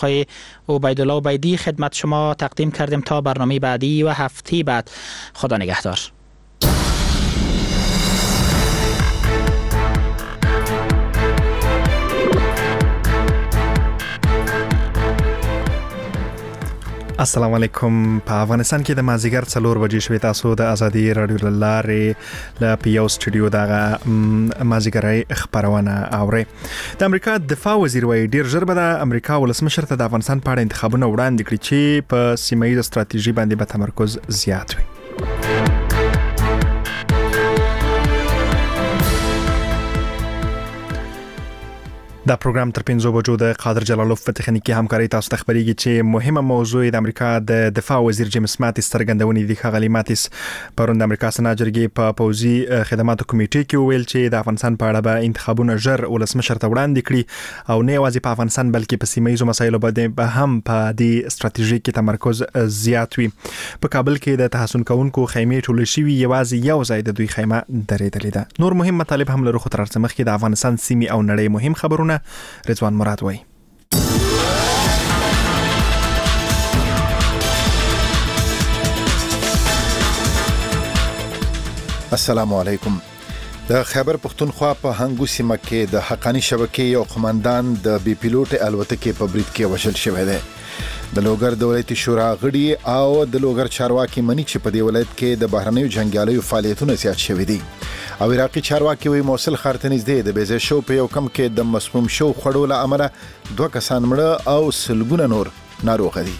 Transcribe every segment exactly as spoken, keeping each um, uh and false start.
آقای عبیدالله عبیدی خدمت شما تقدیم کردیم. تا برنامه بعدی و هفته بعد، خدا نگهدار. السلام علیکم. په افغانستان کې د مازیګر څلور بجې شوې. تاسو د ازادي رادیو لارې ل پیو سټډیو دغه مازیګرای خبرونه اورئ. د امریکا دفاع وزیر وایي ډیر ژر به د امریکا ولسمشر ته د افغانستان په اړه انتخابونه وړاندې کړي چې په سیمه ییزه ستراتیژي باندې به تمرکز زیات وي. دا پروګرام تر پنځو بجو د قادر جلالوف په تخنیکی همکاري تاسو ته خبريږي چې مهمه موضوع د امریکا د دفاع وزیر جیمز ماتیس څرګندونې دي. ښاغلي ماتیس پرون د امریکا سنا جرګې په پوځي خدماتو کمیټې کې ویل چې د افغانستان په اړه به انتخابونه ژر ولسمشر ته وړاندې کړي او نه یوازې په افغانستان بلکې په سیمه ییزو مسایلو باندې به هم په دې ستراتیژي کې تمرکز زیات وي. په کابل کې د تحسن کوونکو خیمې ټولې شوي، یوازې یو ځای د دوی خیمه درېدلې ده. نور مهم مطالب هم لرو، خو تر څو مخکې د افغانستان سیمې او نړۍ مهم خبرونه رضوان مراد وای. السلام علیکم. د خیبر پختونخوا په هنګو سیمه کې د حقانی شبکې یو قومندان د بي پیلوټ الوتکې په برید کې وژل شوی دی. د لوګر د ولایتي شورا غړي او د لوګر چارواکي منی چې په دې ولایت کې د بهرنیو جنگیالیو فعالیتونه زیات شوي دي. او عراقي چارواکي وی موصل ښار ته نږدې د بیزه شو په یو کم کې د مسموم شو خړو له امله دوه کسان مړه او سلګونه نور ناروغ دي.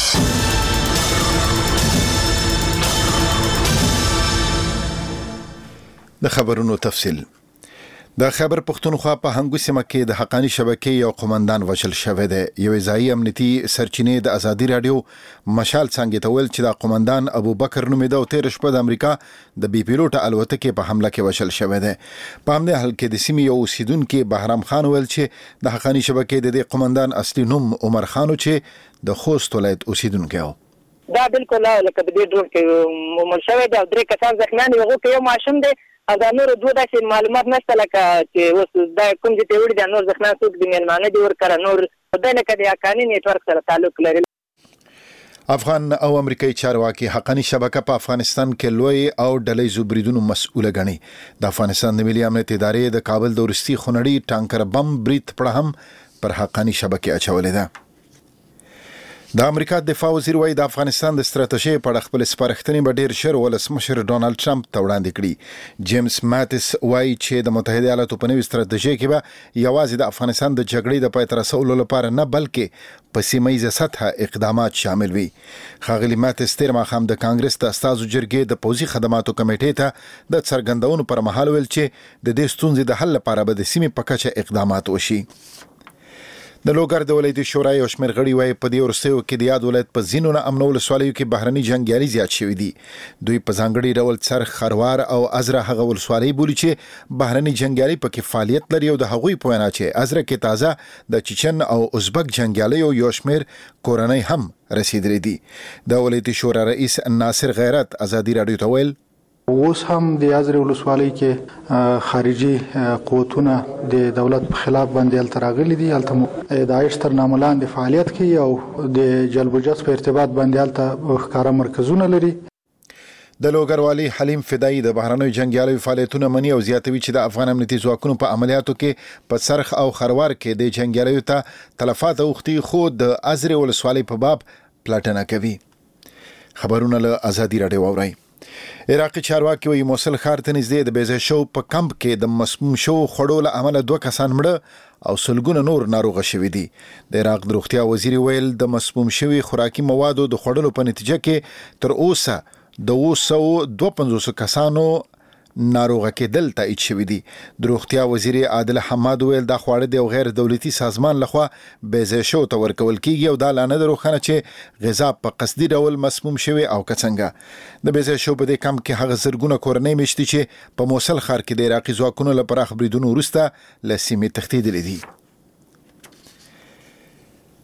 د خبرونو تفصیل. د خیبر پختونخوا په هنګو سیمه کې د حقانی شبکې یو قومندان وژل شوی دی. یو ځایي امنیتي سرچینې د ازادي رادیو مشال څنګه ته ویل چې د قومندان ابو بکر نومیده او تیر شپه د امریکا د بي پیلوټ الوتکې په حمله کې وژل شوی دی. په همدې حال کې د سیمې یو اوسیدونکو بهرام خان ویل چې د حقانی شبکې د دې قومندان اصلي نوم عمر خان چې د خوست ولایت اوسیدونکو و. دا بالکل لکه د دې ډول کې عمر شوی دی او درې کسان زخمیان یو کې یو ماشوم دی. دا نور دوه داسې معلومات نشته لکه چې اوس دا کوم چې ته وړي دا نور ځخنا څوک د میلمانه دي ورکړه نور دا لکه د حقانی نیټورک سره تعلق لري. افغان او امریکایي چارواکي حقانی شبکه په افغانستان کې لوی او ډلې زوبریدونو مسؤل غني. د افغانستان د ملي امنیت ادارې د کابل د ورستي خونړي ټانکر بم برید پر هم پر حقانی شبکه اچولې ده. د امریکا دفاع وزیر وایي د افغانستان د ستراتیژي په اړه خپل سپارښتنې به ډیر ژر ولسمشر ډونالد ټرمپ ته وړاندې کړي. جیمز ماتیس وایي چې د متحده ایالاتو په نوې ستراتیژي کې به یوازې د افغانستان د جګړې د پای ته رسولو لپاره نه بلکې په سیمه ییزه سطحه اقدامات شامل وي. ښاغلي ماتیس تیر ماښام د کانګرس د استازو جرګې د پوځي خدماتو کمیټې ته د څرګندونو پر مهال ویل چې د دې ستونزې د حل لپاره به د سیمې په کچه اقدامات وشي. د لوګر د ولایتي شورا یو شمېر غړي وایي په دې ورستیو کې د یاد ولایت په ځینو نه امن ولسوالیو کې بهرني جنګیالي زیات شوي دي. دوی په ځانګړي ډول څرخ، خروار او ازره هغه ولسوالۍ بولي چې بهرني جنګیالي پکې فعالیت لري او د هغوی په وینا چې ازره کې تازه د چچن او ازبک جنګیالیو یو شمېر کورنۍ هم رسیدلې دي. د ولایتي شورا رئیس ناصر غیرت ازادي رادیو ته ویل اوس هم د ازرې ولسوالۍ کې خارجي قوتونه د دولت په خلاف باندې التراغلي دي. الته داعش تر نامه لاندې فعالیت کوي او د جلب و جذب په ارتباط باندې الته ښکارا مرکزونه لري. د لوګر والی حلیم فدایي د بهرنیو جنګیالیو فعالیتونه مني او زیاتوي چې د افغان امنیتي ځواکونو په عملیاتو کې په سرخ او خروار کې د جنګیالیو ته تلفات اوختي خو د ازرې ولسوالۍ په باب پلټنه کوي. خبرونه له ازادي رادیو اورئ. عراقي چارواکي وایي موصل ښار ته نږدې د بیزه شو په کمپ کې د مسموم شو خړو له امله دوه کسان مړه او سلګونه نور ناروغه شوي دي. د عراق د روغتیا وزیر ویل د مسموم شوي خوراکي موادو د خوړلو په نتیجه کې تر اوسه د اوه سوه دوه پنځوس کسانو ناروغه کېدل تایید شوي دي. د روغتیا وزیر عادل حماد ویل دا خواړه د یو غیر دولتي سازمان لخوا بیزه شو ته ورکول کیږي او دا لا نه ده روښانه چې غذا په قصدي ډول مسموم شوي او که څنګه. د بیزه شو په دې کمپ کې هغه زرګونه کورنۍ میشتي چې په موصل ښار کې د عراقي ځواکونو له پراخ بریدونو وروسته له سیمې تښتېدلې دي.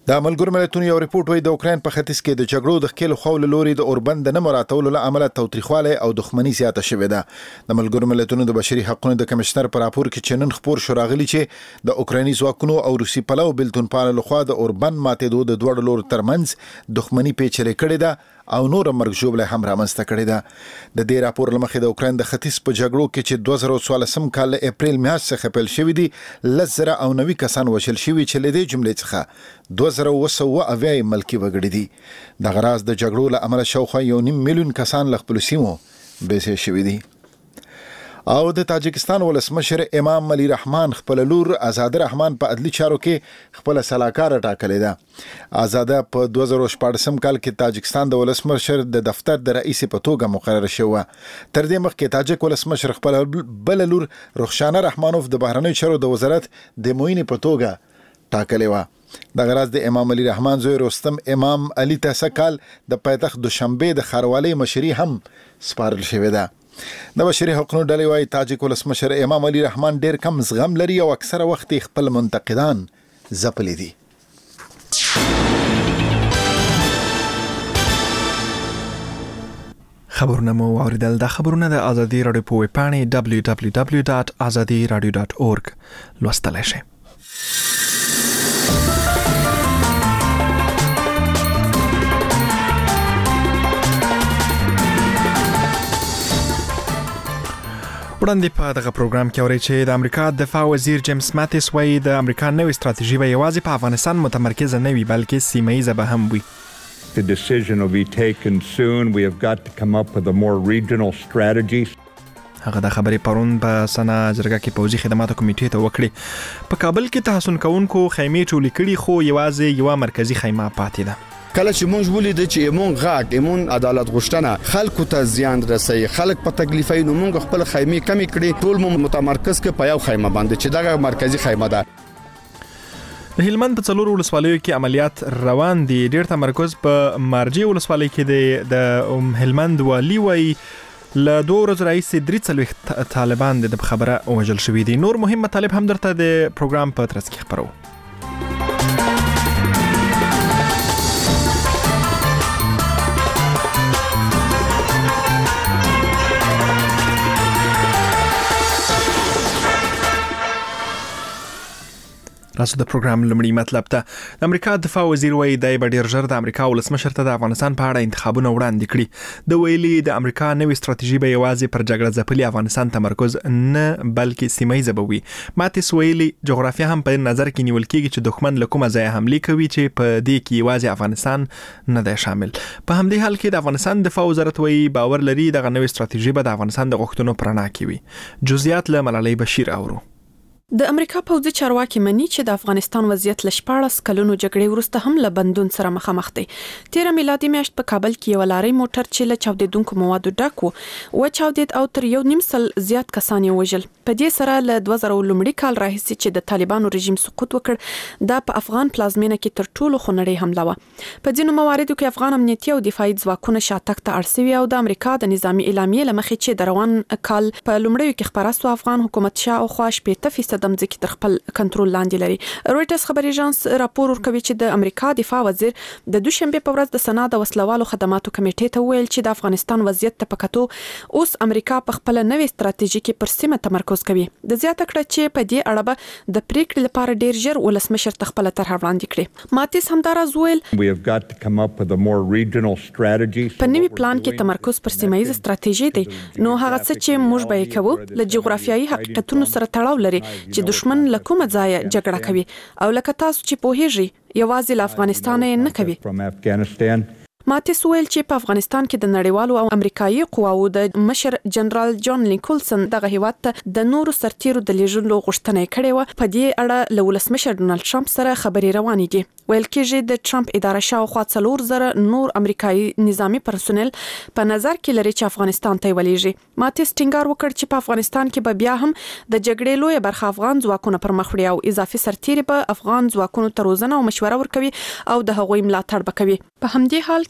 د ملګرو ملتونو یو ریپورت وايي د اوکرين په ختیځ کې د جګړو د خپل خول لوري د اوربند نه مراتولو له امله توتریخواله او دښمنی زیاته شوې ده. د ملګرو ملتونو د بشري حقوقو د کمشنر پر راپور کې چنن خبر شو راغلی چې د اوکراني ځواکونو او روسي پلو بلتون پال لخوا د اوربند ماتېدو د دوړ لور ترمنځ دښمنی پیچلې کړې ده او نور مرګ جوړه هم رامنځته کړې ده. د دې راپور لمخې د اوکرين د ختیځ په جګړو کې چې دوه زره څوارلسم کال له اپریل میاشتې څخه پیل شوې دي لزر او نوي کسان وشل شوي چې له دې جملې څخه دوه زره وسوه اویا ملکی وګړي دي. د غراز د جګړو له امله شاوخوا یو نیم میلیون کسان له خپل سیمو بېسې شوي دي. او د تاجکستان ولسمشر امام علي رحمان خپل لور آزاده رحمان په عدلي چارو کې خپل سلاکار ټاکلې ده. آزاده په دوه زره شپږم کال کې تاجکستان د ولسمشر د دفتر د رئیس په توګه مقرر شوه. تر دې مخکې تاجک ولسمشر خپل بل لور رخشانه رحمانوف د بهرنیو چارو د وزارت د معین په توګه ټاکلې و. د غراز د امام علي رحمان زوی رستم امام علي ته سکال د پایتخت دوشنبه د خروالي مشري هم سپارل شوې ده. د بشري حقوقو ډلې وايي تاجک ولسمشر امام علي رحمان ډېر کم زغم لري او اکثره وخت خپل منتقدان ځپلي دي. خبرونه مو اوریدل. د خبرونه د ازادي رادیو په ویب پاڼه دبلیو دبلیو دبلیو ډاټ ازادي رادیو ډاټ اورګ لوستلای شئ. وړاندې په دغه پروګرام کې اورئ چې د امریکا دفاع وزیر جیمز ماتیس وایي د امریکا نوې ستراتیژي به یوازې په افغانستان متمرکزه نه وي بلکې سیمه ییزه به هم وي. The decision will be taken soon. We have got to come up with a more regional strategy. هغه د خبرې پرون په سنا جرګه کې پوځي خدماتو کمیټې ته وکړي. په کابل کې تحسن کوونکو خیمې ټولې کړي خو یوازې یو مرکزی خیمه پاتې ده. کله چې مونږ ولید چې ایمون غاک ایمون عدالت غوښتنه خلکو ته زیان رسي خلک په تکلیفای نو مونږ خپل خیمه کمی کړي ټول مو متمرکز کې په یو خیمه باندې چې دغه مرکزی خیمه ده. د هلمند په څلور ولسوالیو کې عملیات روان دي. ډېر تمرکز په مارجې ولسوالۍ کې دی. د هلمند والي وایي له دوه ورځې راهیسې درې څلوېښت طالبان د خبره وژل شوي دي. نور مهم مطالب هم درته د پروګرام په ترڅ کې خبرو. راسو د پروګرام لمړی مطلب ته د امریکا دفاع وزیر وایي د ډېر ژر د امریکا ولسمشر ته د افغانستان په اړه انتخابونه وړاندې کړي. د ویلي د امریکا نوې ستراتیژي به یوازې پر جګړه ځپلي افغانستان تمرکز نه بلکې سیمه ییزه به وي. ماتیس ویلي جغرافیه هم په نظر کې نیول کېږي چې دښمن له کومه ځایه حملې کوي چې په دې کې یوازې افغانستان نه دی شامل. په همدې حال کې د افغانستان دفاع وزارت وایي باور لري دغه نوې ستراتیژي به د افغانستان د غوښتنو پر رڼا کې وي. جزئیات له ملالۍ بشیر اورو. د امریکا پوځي چارواکي مني چې د افغانستان وضعیت ل شپاړس کلونو جګړې وروسته هم له بندون سره مخامخ دی. تیر میلادي میاشت په کابل کې یو لارۍ موټر چې له چاودیدونکو موادو ډک و و چاودید او تر یو نیم سل زیات کسان یې وژل. په دې سره له دوه زره لومړي کال راهیسې چې د طالبانو رژیم سقوط وکړ دا په افغان پلازمینه کې تر ټولو خونړۍ حمله و. په ځینو مواردو کې افغان امنیتي او دفاعي ځواکونه شاتګ ته اړ شوي او د امریکا د نظامی اعلامیې لمخې چې د روان کال په لومړیو کې خبره سو افغان حکومت شاوخوا شپږ فیصد ځمکې تر خپل کنټرول لاندې لري. رويټرز خبري اژانس راپور ورکوي چې د امریکا دفاع وزیر د دوشنبه په ورځ د سنا د وسلوالو خدماتو کمیټې ته ویل چې د افغانستان وضعیت ته پکاتو اوس امریکا په خپل نوې ستراتیژي کې پر سیمه تمرکز کوي. د زیاته کړه چې په دې اړه به د پریکړې لپاره ډیر ژر ولسمشر تخپل طرح وړاندې کړي. ماتیس همدارز ویل We have got to come up with a more regional strategy. په نوي پلان کې تمرکز پر سیمه ییزه ستراتیژي دی. نو هغه څه چې موږ به کوو له جغرافیایي حقیقتونو سره تړاو لري چې دشمن له کومه ځای جګړه کوي او لکه تاسو چې پوهیږئ یوازې له افغانستان نه کوي. ماتیس ویل چې په افغانستان کې د نړیوالو او امریکایي قواو د مشر جنرال جان لینکولسن دغه هیواد ته د نورو سرتیرو د لیږلو غوښتنه کړې و. په دې اړه له ولسمشر ډونالد ټرمپ سره خبرې روانې دي. ویل کېږي د ټرمپ اداره شاوخوا څلور زره نور امریکایي نظامی پرسونل په نظر کې لري چې افغانستان ته ولېږي. ماتیس ټینګار وکړ چې په افغانستان کې به بیا هم د جګړې لوی برخه افغان ځواکونه پر مخ وړي او اضافي سرتیري به افغان ځواکونو ته روزنه او مشوره ورکوي او د هغوی ملاتړ وکوي. په همدې حال کې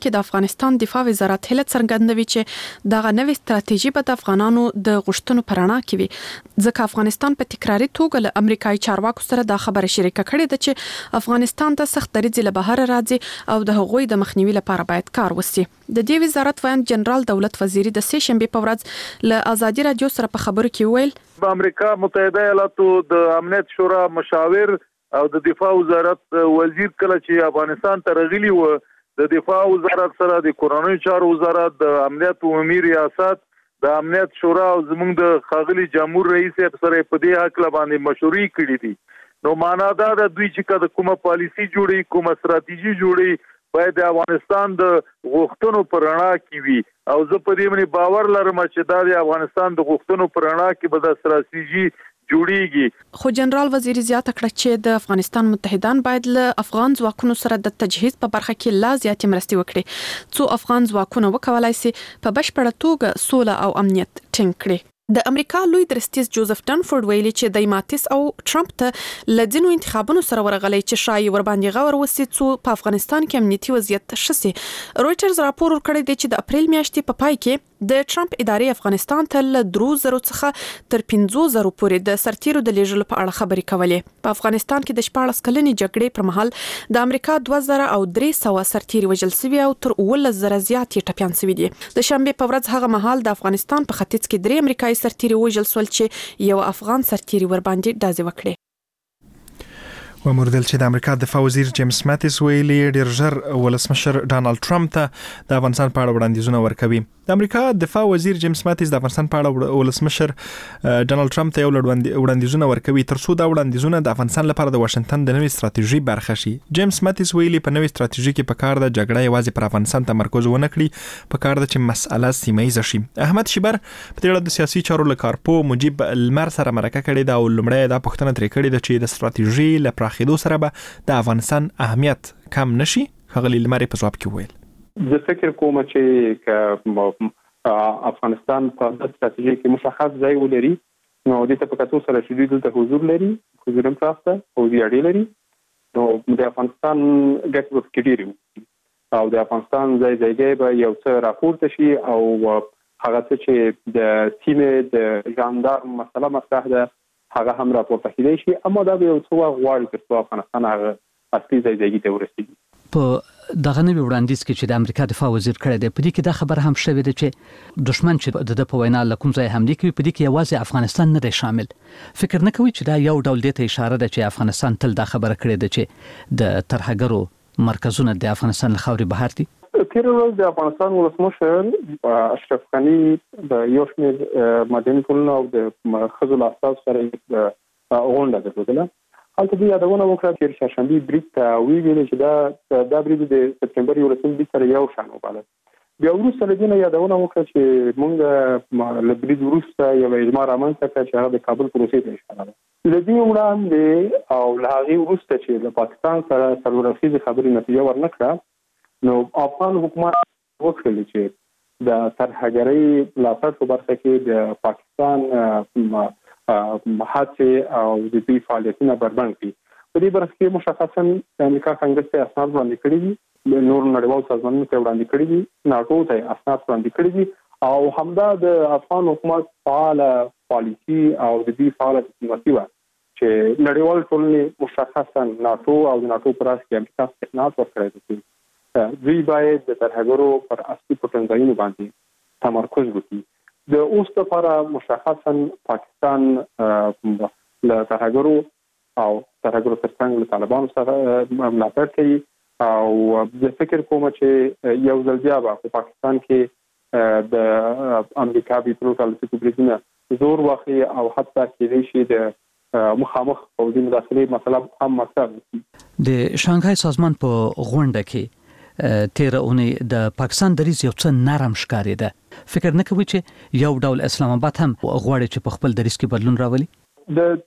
کې د افغانستان دفاع وزارت هله څرګندوي چې دغه نوې ستراتیژي به د افغانانو د غوښتنو پرانا کوي ځکه افغانستان په تکراري توګه له امریکایي چارواکو سره د خبره شریکه کړې ده چې افغانستان ته سخت دریځ له بهر راځي او د هغوی د مخنیوي لپاره باید کار وشي د دې وزارت وایي جنرال دولت وزیری د سه شنبه په ورځ له ازادي رادیو سره په خبرو کې ویل د امریکا متحده ایالاتو د امنیت شورا مشاور او د دفاع وزارت وزیر کله چې افغانستان ته راغلی و د دفاع وزارت سره د کورنۍ چارو وزارت د امنیت عمومي ریاست د امنیت شورا او زموږ د خاغلی جمهور رئیس سره په دې حق باندې مشورې کړې دي نو معنا دا د دوی چې کومه پالیسی جوړي کومه ستراتیژي جوړي باید د افغانستان د غوښتنو پر رڼا کې وي او زه په دې باندې باور لرم چې دا د افغانستان د غوښتنو پر رڼا کې به د ستراتیژي جوړیږي خو جنرال وزیر زیاته کړه چې د افغانستان متحدان باید له افغان ځواکونو سره د تجهیز په برخه کې لا زیاتې مرستې وکړي څو افغان ځواکونه وکولای شي په بشپړه توګه سوله او امنیت ټینګ کړي د امریکا لوی درستیز جوزف ډنفورد ویلي چې د ماتیس او ټرمپ ته لدینو انتخابونو سره ورغلي چې شایي ور باندې غور وسی څو په افغانستان کې امنیتي وضعیت شسي رويټرز راپور ورکړی دی چې د اپریل میاشتې په پای کې د ټرمپ ادارې افغانستان ته له درو زرو څخه تر پنځو زرو پورې د سرتیرو د لیږلو په اړه خبرې کولې په افغانستان کې د شپاړس کلنې جګړې پر مهال د امریکا دوه زره او درې سوه سرتیري وژل شوي او تر اوولس زره زیات یې ټپیان شوي دي د شنبه په ورځ هغه مهال د افغانستان په ختیځ کې درې امریکایي سرتیري وژل شول چې یو افغان سرتیري ور باندې ډازې وکړي ومردل چې د امریکا دفاع وزیر جیمز ماتیس ویلي ډیر ژر ولسمشر ډانلډ ټرمپ ته د افغانستان په اړه وړاندیزونه ورکوي د امریکا دفاع وزیر جیمز ماتیس د افغانستان په اړه ولسمشر ډانلډ ټرمپ ته یو وړاندیزونه ورکوي ترڅو دا وړاندیزونه د افغانستان لپاره د واشنگټن د نوې ستراتیژي برخه شي جیمز ماتیس ویلي په نوې ستراتیژي کې په کار د جګړه یوازې پر افغانستان تمرکز ونه کړي په کار د چې مسأله سیمه‌ایزه شي احمد شیبر په دې اړه د سیاسي چارو لکارپو مجيب المر سره مرکه کړې ده او لمړی دا پوښتنه ترې کړې ده چې د ستراتیژي لپاره خېدو سره به د افغانستان اهمیت کم نشي خغلی لمر په ځواب کې ویل زه فکر کوم چې ک افغانستان په د ستراتیژي کې مشخص ځای ولري نو د ته په کتو سره چې دوی دلته حضور لري حضور هم تاسو او زیاړي لري نو د افغانستان ګټه وکړي او د افغانستان ځای ځایګي به یو څه راپورته شي او هغه چې د سیمې د ژاندار مسله مطرح ده هغه هم راپورته کیدای شي اما دا به یو څه غواړي چې افغانستان هغه اصلي ځای ځایګي ته ورسیږي په دغه نوې وړاندیز کې چې د امریکا دفاع وزیر کړی دی په دې کې دا خبر هم شوې ده چې دشمن چې د په وینا لکم ځای حمله کوي په دې کې یوازې افغانستان نه دی شامل فکر نه کوي چې دا یو ډول ته اشاره ده چې افغانستان تل دا خبره کړې ده چې د ترهګرو مرکزونه د افغانستان له خاورې بهر دي تیر ورځ د افغانستان ولسمشر اشرف غني د یو شمېر مدني ټولنو او د خزو لاستاو سره غونډه درلوده هلته دوی یادونه وکړه چې چهارشنبه بریټ ته ویل چې دا د بریټ د سپټمبر یو لسم سره یو شان وباله بیا وروسته له دې یادونه وکړه چې موږ له بریټ وروسته یو اجماع رامنځته کړ چې هغه د کابل پروسې ته اشاره ده له دې وړاندې او له هغه وروسته چې د پاکستان سره سرورفیز خبرې نتیجه ورنکړه نو افغان حکومت وکړل چې د ترهګرۍ ملاتړ په برخه کې د پاکستان محاصره او د دې فعالیتونه بربند کړي په دې برخه کې مشخصا د امریکا کانګرس ته اسناد وړاندې کړي دي نور نړیوال سازمانونو ته وړاندې کړي دي ناتو ته اسناد وړاندې کړي دي او همدا د افغان حکومت فعال پالیسی او د دې فعال ډیپلوماسي و چې نړیوال ټولنې مشخصا ناتو او د ناتو پر اساس کې امریکا استثناء ورکړي دي دوی باید د ترهګرو پر اصلي پټنځایونو باندې تمرکز وکړي د اوس لپاره مشخصا پاکستان له ترهګرو او ترهګرو ترڅنګ له طالبانو سره ملاتړ کوي او زه فکر کوم چې یو ځل بیا په پاکستان کې د امریکا بیپلوټ الوتکو بریدونه زور واخلي او حتی کېدای شي د مخامخ پوځي مداخلې مسله هم مطرح شي د شانګهای سازمان په غونډه کې تیر اونۍ د پاکستان دریځ یو څه نرم ښکاري ده فکر نه کوي چې یو ډول اسلام آباد هم غواړي چې په خپل دریځ کې بدلون راولي د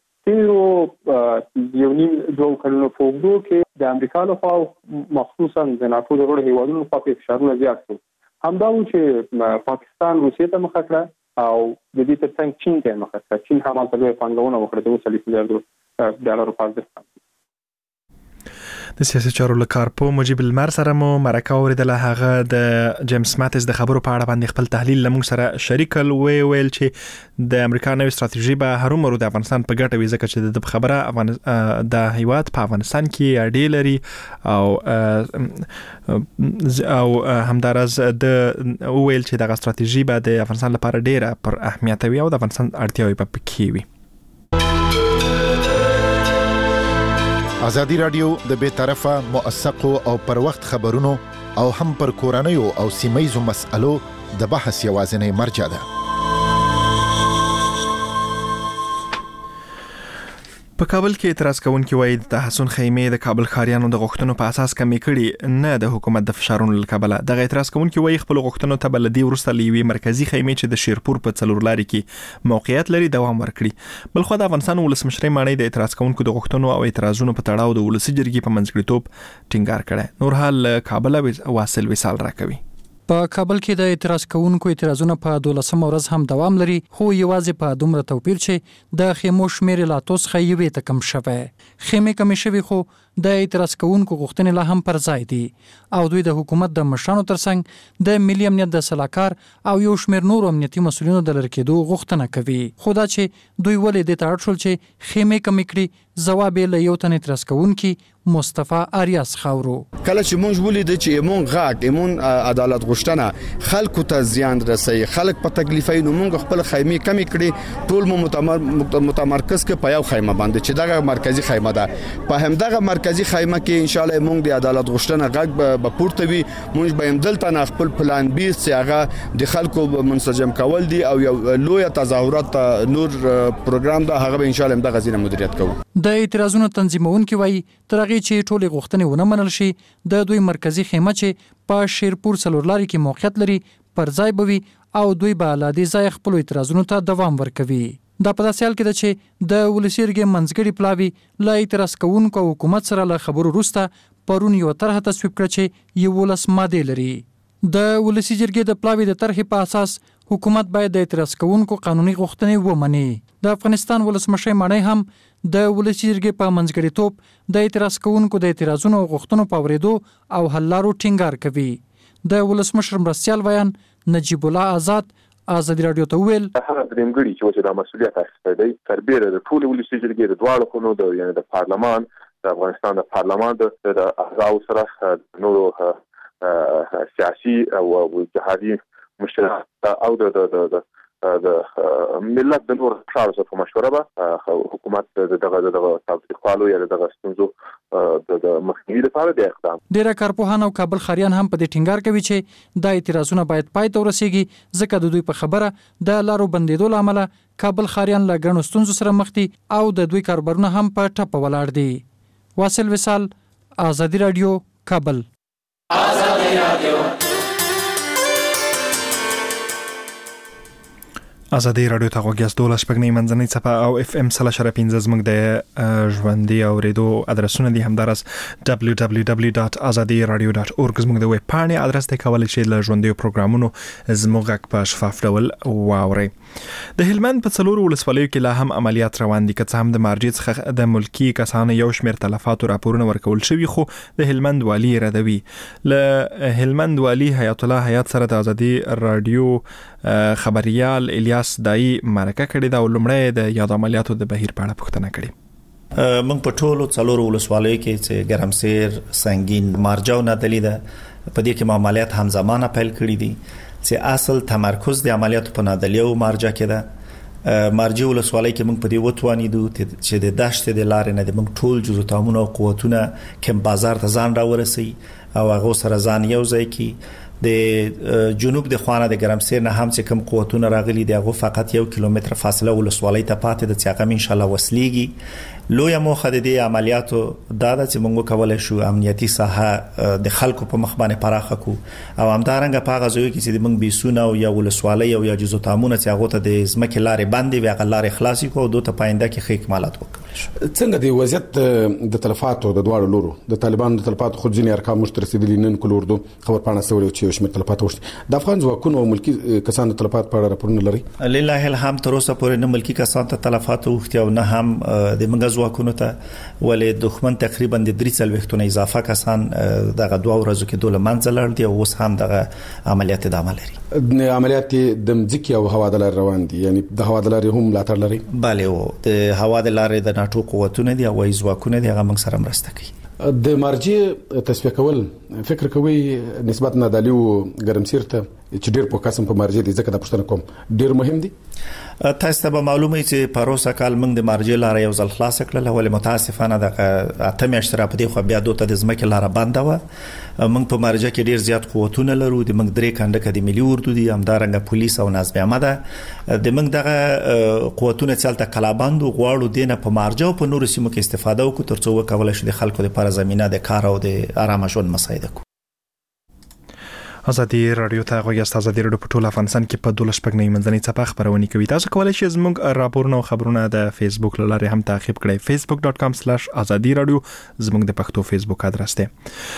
تیرو یو نیم دوه کلونو په وګړو کې د امریکا لخوا مخصوصا د ناتو د وړو هیوادونو په فشارونه زیات شو همدا و چې پاکستان روسیې ته مخه کړه او د دې ترڅنګ چین ته مخه کړه چین هم هلته لویه پانګونه وکړه د اوسلي میلیارډ ډالرو په ارزښت د سیاسي چارو لکارپو مجيب المر سره مو مرکه اوریدله. هغه د جیمز ماتیس د خبرو په اړه باندې خپل تحلیل لمون سره شریکل وی ویل چې د امریکا نوې ستراتیژي به هرومرو د افغانستان په ګټه وي، ځکه چې د خبره افغانستان د هیواد په افغانستان کې اړې لري او او همدارز د ویل چې د ستراتیژي به د افغانستان لپاره ډیره پر اهمیت وي او د افغانستان اړتیاوې په پکې وي. ازادي رادیو د بے طرفه موثقو او پر وخت خبرونو او هم پر کورنیو او سیمایزو مسألو د بحث یوازینی مرجع ده. په کابل کې اعتراض کوونکي وایي د تحسن خیمه د کابل ښاریانو د غوښتنو په اساس کمی کړي، نه د حکومت د فشارونو لکبله. دغه اعتراض کوونکي وایي خپل غوښتنو ته بلدي ورسته لوي مرکزی خیمه چې د شیرپور په څلور لاري کې موقعیت لري دوام ورکړي. بل خو د افغانستان ولسمشر مانی د اعتراض کوونکو د غوښتنو او اعتراضونو په تړاو د ولسی جرګې په منځګړیتوب ټینګار کړي. نور حال کابل واصل وصال راکوي. په کابل کې د اعتراض کوونکو اعتراضونه په دولسمه ورځ هم دوام لري، خو یوازې په دومره توپیر چې د خیمو شمیر لا توس خیوي ته کم شوه. خیمه کم شوي خو د اعتراض کوونکو غوښتنې لا هم پر ځای دي او دوی د حکومت د مشرانو ترڅنګ د ملي امنیت د سلاکار او یو شمیر نور امنیتي مسولینو د لړکېدو غوښتنه کوي. خو دا چې دوی ولې د تاړ شول چې خیمه کم کړي، ځواب یې له یو تن اعتراض کوونکي مصطفی اریاس خاورو. کله چې مونږ ولید چې مونږ غاټ مون عدالت غوښتنه خلکو ته زیان رسي، خلک په تکلیفای نو مونږ خپل خیمه کمی کړي، ټول مو متمرکز کې په یو خیمه باندې چې دغه مرکزی خیمه ده. په همدغه مرکزی خیمه کې ان شاء الله مونږ د عدالت غوښتنه غږ به پورته وي. مونږ به همدلته نه خپل پلان بي چې هغه د خلکو منسجم کول دي او یو لوی تظاهرات نور پروګرام ده، هغه به ان شاء الله دغه ځینې مدیریت کوو. د اعتراضونو تنظیمونکي وایي ترغه چې ټولې غوښتنې ونه منل شي، د دوی مرکزی خیمه چې په شیرپور څلور لاري کې موقعیت لري پر ځای بوي او دوی به لا دې ځای خپل اعتراضونو ته دوام ورکوي. دا په داسې حال کې ده چې د ولسیرګي منځګړي پلاوی لا اعتراض کوونکو حکومت سره له خبرو وروسته پرون یو طرح تصویب کړ چې یو ولس ماده لري. د ولسیرګي د پلاوی د طرحې په اساس حکومت باید د اعتراض کوونکو قانوني غوښتنې ومني. د افغانستان ولسمشر مانی هم د ولسیرګي په منځګړیتوب د اعتراض کوونکو د اعتراضونو او غوښتنو په اورېدو او حل لارو ټینګار کوي. د ولسمشر مرستيال ویان نجیب الله آزاد ازادي رادیو ته ویل هغه درېمګړي چې د مسؤلیت اخیسته دی تربیره د ټول ولسیرګي د دواړو خونو د یعنی د پارلمان د افغانستان د پارلمان د اعضاء سره نورو سیاسي او جهادي مشران او د د د د ملت د نور خاصه په مشوره به حکومت دغه دغه تطبیقولو یا دغه ستونزو د مخنیوي لپاره د اقدام. ډیره کارپوهان او کابل خاریان هم په دې ټینګار کوي چې د اعتراضونو باید پای ته ورسیږي، ځکه د دوی په خبره د لارو بندیدو لامل کابل خاریان له ګڼو ستونزو سره مخ دي او د دوی کاربارونه هم په ټپه ولاړ دي. واصل وصال، ازادي رادیو، کابل. ازادي رادیو ازادي رادیو ته غوږیاست. دولس شپږنۍ منځنۍ څپه او اف ام سل شره پنځه زموږ د ژوندۍ اوریدو ادرسونه دي، همدارس دبلیو دبلیو دبلیو ډاټ ازادي رادیو ډاټ اورګ زموږ د ویب پاڼې ادرس ته کولای شئ له ژوندۍ پروګرامونو زموږ په شفاف ډول واورئ. د هلمند په څلورو ولسوالیو کې لا هم عملیات روان دي، که څه هم د مارجې څخه د ملکی کسانو یو شمېر تلفاتو راپورونه ورکول شوي، خو د هلمند والی ردوي. له هلمند والی حیات الله حیات سره د ازادي رادیو خبريال الیاس دای مرکه کړی دا ولومړی د یاد عملیاتو د بهیر په اړه پوښتنه کړې. موږ په ټولو څلورو ولسوالیو کې چې ګرمسیر، سنگین، مارجاو نه دلیده په دې کې عملیات همزمانه پیل کړی دي چې اصل تمرکز د عملیاتو په نادلیو مارجا کې ده. مارجا ولسوالۍ کې موږ په دې وتوانیدو چې د دشت د لارې نه د موږ ټول جزو تامونه او قوتونه کوم بازار ته ځان راورسي او هغه سره ځان یو ځای کې د جنوب د خوانه د ګرمسیر نه هم چې کوم قوتونه راغلي دی هغه فقط یو کیلومتر فاصله ولسوالۍ ته پاتې د څاګم ان شاء الله وسلیږي. لوی موخه د دې عملیاتو دا د چې موږ کولای شو امنیتي ساحه د خلکو په مخ باندې پراخه کو او همدارنګه په غزوی کې چې موږ بیسونه او یا ولسوالۍ او یا جزو تامونه چې هغه ته د ځمکې لارې باندې وی غلارې خلاصي کو دوه ته پاینده کې خې اکمالات وکړل شو. څنګه دی وضعیت د تلفاتو د دواړو لورو د طالبانو د تلفاتو خو ځینې ارقام مشترسدلي نن کول اردو خبر پاڼه سوي چې یو شمېر تلفات وشته د افغان ځواکونو او ملکی کسانو تلفات په اړه راپورونه لري؟ لله الحمد تر اوسه پورې نه ملکی کسانو ته تلفات وشته او نه هم د منګ ځواکونو ته، ولې دښمن تقریبا د درې څلوېښتونه اضافه کسان دغه دوه ورځو کې دوله منځ لاړ دي او اوس هم دغه عملیات ادامه لري. عملیات د مځکې او هوا د لارې روان دي، یعنی د هوا د لارې هم ملاتړ لري؟ بله، او د هوا د لارې د ناتو قوتونه دي او ځواکونه دي، هغه موږ سره مرسته کوي. د مارجې تصفیه کول فکر کوي نسبت نادالیو ګرمسیر ته چې ډېر په قسم په مارجې دي، ځکه دا پوښتنه کوم ډېر مهم دي. تاسو ته به معلومه چې پروسه کال موږ د مارجې لارې یو ځل خلاص کړل، ولې متاسفانه د اته میاشتې را پدې خو بیا دوته د ځمکې لاره بنده و. موږ په مارجې کې ډېر زیات قوتونه لرو، د موږ درې کنډکه د ملي اردو دي، همدارنګه پولیس او نظم عامه ده. د موږ دغه قوتونه چلته کلابند غواړو دینه په مارجې او په نورو سیمو کې استفاده وکړو ترڅو وکولای شو د خلکو لپاره زمينه د کار او د آرام ژوند مساعده کړو. ازادي رادیو ته غوښتل ازادي رادیو په ټول افغانستان کې په دولس پګنې منځنۍ صفحه خبرونه کوي. تاسو کولای شئ زموږ راپورونه او خبرونه د فیسبوک لارې هم تعقیب کړئ. facebook dot com slash azadi radio زموږ د پښتو فیسبوک ادرس دی.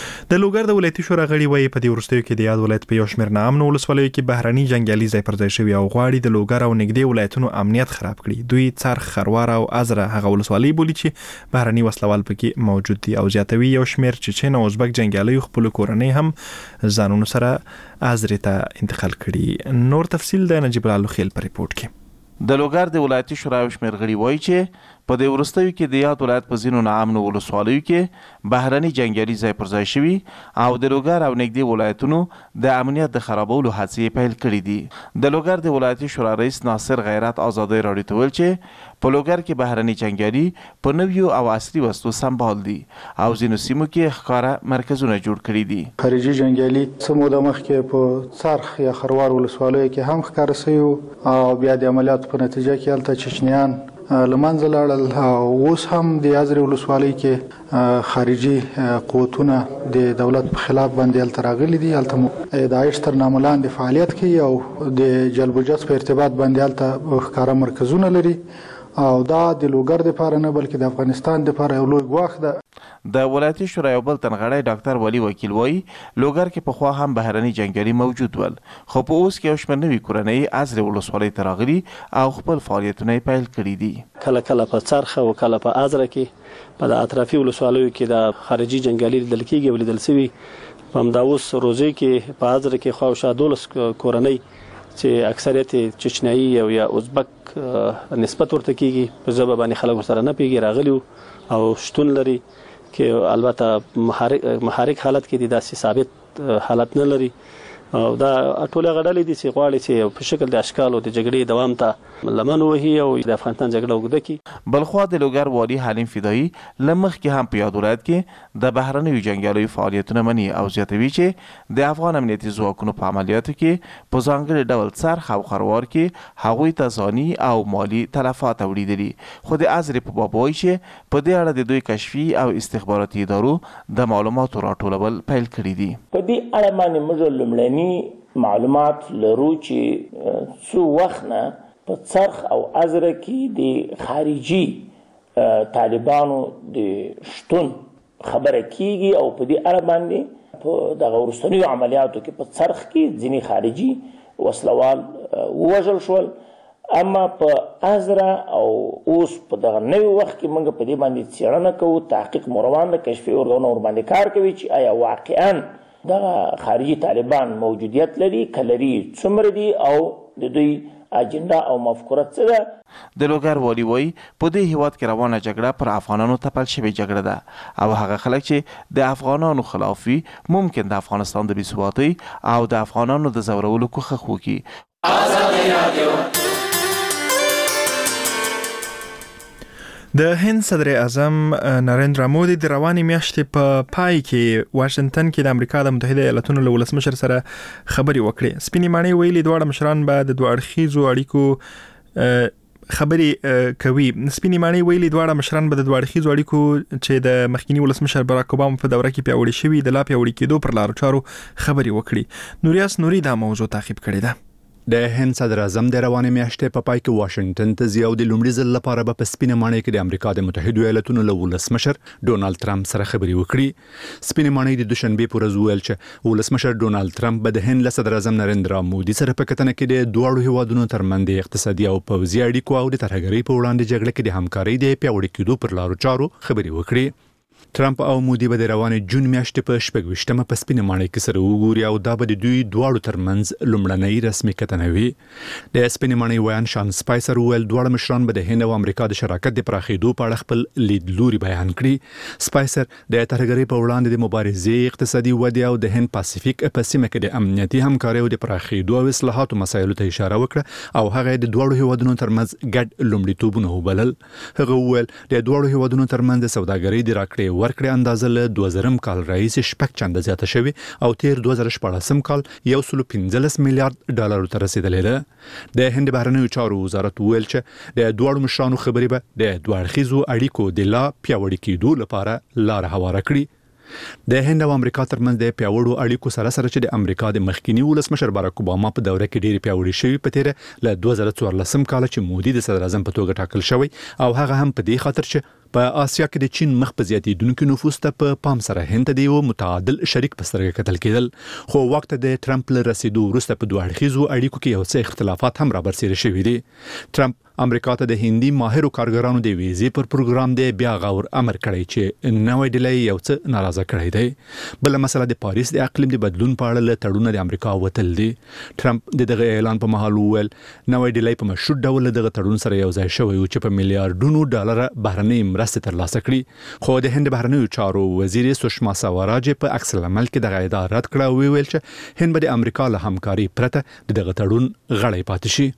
د لوګر د ولایتي شورا غړي وایي په دې ورستیو کې د یاد ولایت په یو شمېر نامنو ولسوالیو کې بهرني جنگیالي ځای پر ځای شوی او غواړي د لوګر او نږدې ولایتونو امنیت خراب کړي. دوی څرخ، خروار او ازره هغه ولسوالۍ بولي چې بهرني وسلوال پکې موجود دي او زیاتوي یو شمېر چچن او ازبک جنگیالي خپل کورنۍ هم ځانونو سره ازری ته انتقال کړي. نور تفصیل د نجیب الله خیل په ریپورت کې. د لوګر د ولایتي شورا شمېر غړي وایي چې په دې ورستیو کې د یاد ولایت په ځینو ناامنو ولسوالیو کې بهرني جنگیالي ځای پر ځای شوي او د لوګر او نږدې ولایتونو د امنیت د خرابولو هڅې پیل کړي دي. د لوګر د ولایتي شورا رئیس ناصر غیرت ازادي راډیو ته ویل چې په لوګر کې بهرني جنگیالي په نویو او عصري وسلو سمبال دي او ځینو سیمو کې ښکاره مرکزونه جوړ کړي دي. خارجي جنگیالي څه موده مخکې په څرخ یا خروار ولسوالیو کې هم ښکاره شوي او بیا د عملیاتو په نتیجه کې هلته چچنیان لمنځه لاړل او اوس هم د ازرې ولسوالۍ کې خارجي قوتونه د دولت په خلاف باندې هلته راغلي دي. هلته داعش تر نامه لاندې فعالیت کوي او د جلب و جذب په ارتباط باندې هلته ښکاره مرکزونه لري او دا د لوګر دپاره نه بلکې د افغانستان دپاره یو لوی ګواښ ده. د ولایتي شورا یو بل تنغړی ډاکټر ولی وکیل وایي لوګر کې پخوا هم بهرني جنګیالي موجود ول، خو په اوس کې یو شمېر نوي کورنۍ ازرې ولسوالۍ ته راغلي او خپل فعالیتونه یې پیل کړي دي. کله کله په څرخ او کله په ازره کې په د اطرافي ولسوالیو کې د خارجي جنګیالي لیدل کېږي او لیدل سوي. په همدا اوس روزي کې په ازره کې خواوشا دولس کورنۍ چې اکثریت چچنیایي او یا ازبک نسبت ورته کېږي په ژبه باندې خلک ورسره نه پوهېږي راغلي او شتون لري کې البته محرک محرک حالت کې دي، داسې ثابت حالت نه لري او دا ټول غړلې دي چې غواړي چې په شکل د اشکال او د جګړې دوام ته لمن وهي او د افغانستان جګړه وګړه کی. بلخوا د لوګر والي حلیم فدایي لمخ کې هم په یاد ولایت کې د بهرنیو جنگیالیو فعالیتونه مني او زیاتوي چې د افغان امنیتي ځواکونو په عملیاتو کې په ځانګړي ډول څرخ او خروار کې هغوی ته ځاني او مالی تلفات اوریدلي. خو د ازرې په باب وایي چې په دې اړه د دوی کشفي او استخباراتي ادارو د معلوماتو راټولول پیل کړي دي. په دې اړه باندې موږ لومړني معلومات لرو چې څو وخت نه په څرخ او ازره کې د خارجي طالبانو د شتون خبره کیږي او په دې اړه باندې په دغه وروستنیو عملیاتو کې په څرخ کې ځینې خارجي وسلوال ووژل شول، اما په ازره او اوس په دغه نوي وخت کې موږ په دې باندې څېړنه کوو، تحقیق مو روان ده، کشفي ارګانونه ورباندې کار کوي چې آیا واقعا دغه خارجي طالبان موجودیت لري، کلري څومره دي او د دوی اجنډا او مفکوره څه ده. د لوګر والي وایي په دې هیواد کې روانه جګړه پر افغانانو تپل شوې جګړه ده او هغه خلک چې د افغانانو خلاف وي ممکن د افغانستان د بې ثباتۍ او د افغانانو د ځورولو کوښښ وکړي. د هند صدر اعظم نریندرا مودي د روانې میاشتې په پای کې واشنگټن کې د امریکا د متحده ایالاتونو له ولسمشر سره خبرې وکړې. سپینې ماڼۍ ویلي دواړه مشران به د دوه اړخیزو اړیکو خبرې کوي. سپینې ماڼۍ ویلي دواړه مشران به د دوه اړخیزو اړیکو چې د مخکینی ولسمشر باراک اوباما په دوره کې پیاوړې شوي د لا پیاوړي کېدو پر لارو چارو خبرې وکړي. نوریاس نوري دا موضوع تعقیب کړې ده. د هند صدر اعظم د روانې میاشتې په پای کې واشنگټن ته ځي او د لومړي ځل لپاره به په سپینه ماڼۍ کې د امریکا د متحده ایالاتونو له ولسمشر ډونالد ترامپ سره خبرې وکړي. سپینه ماڼۍ د دوشنبه پر ورځ ویل چې ولسمشر ډونالد ترامپ به د هند له صدر اعظم نریندرا مودي سره په کتنه کې د دوه هیوادونو ترمنځ د اقتصادي او پوځي اړیکو او د ترهګرۍ په وړاندې جګړه کې د همکارۍ د پیاوړي کېدو پر لارو چارو خبرې وکړي. ترامپ او مودي به د روانې جون میاشتې په شپږ ویشتمه په سپینه ماڼۍ کې سره وګوري او دا به د دوی دواړو ترمنځ لومړنۍ رسمي کتنه وي. د سپینه ماڼۍ ویان شان سپایسر ویل دواړه مشران به د هند او امریکا د شراکت د پراخېدو په اړه خپل لیدلوري بیان کړي. سپایسر د ترهګرۍ په وړاندې د مبارزې، اقتصادي ودې او د هند پاسفیک په سیمه کې د امنیتي همکارۍ او د پراخېدو او اصلاحاتو مسایلو ته اشاره وکړه او هغه د دواړو هیوادونو ترمنځ ګډ لومړیتوبونه وبلل. هغه ویل د دواړو هیوادونو ترمنځ د سوداګرۍ د راکړې ورکړې اندازه له دوه زره کال راهیسې شپږ چنده زیاته شوې او تیر دوه زره شپاړسم کال یو سل پنځلس میلیارډ ډالرو ته رسیدلې ده. د هند بهرنیو چارو وزارت ویل چې د دواړو مشرانو خبرې به د دوه اړخیزو اړیکو د لا پیاوړي کېدو لپاره لار هواره کړي. د هند او امریکا ترمنځ د پیاوړو اړیکو سره سره چې د امریکا د مخکینی ولسمشر باراک اوباما په دوره کې ډېری پیاوړي شوی په تیر له دوه زره څوارلسم کال چې مودي د صدر اعظم په توګه ټاکل شوی او هغه هم په دې خاطر چې په آسیا کې د چین مخ په زیاتېدونکو نفوس ته په پام سره هند ته د یو متعادل شریک په سترګه کتل کېدل. خو وخت د ټرمپ له رسیدو وروسته په دوه اړخیزو اړیکو کې یو څه اختلافات هم رابرسېره شوي دي. ټرمپ امریکا ته د هندي ماهرو کارګرانو د ویزې پر پروګرام د بیا غور امر کړی چې نوې ډلې یو څه ناراضه کړی دی. بل مسله د پاریس د اقلیم د بدلون په اړه له تړون د امریکا وتل دي. ټرمپ د دغه اعلان په مهال وویل نوې ډلې په مشروط ډول دغه تړون سره یو ځای شوی چې په میلیارډونو ډالر بهرنۍ مرستې ترلاسه کړي. خو د هند بهرنیو چارو وزیر سشما سوراج په عکس العمل کې دغه ادعا رد کړه او ویل چې هند به د امریکا له همکاري پرته دغه تړون غړی پاتې شي.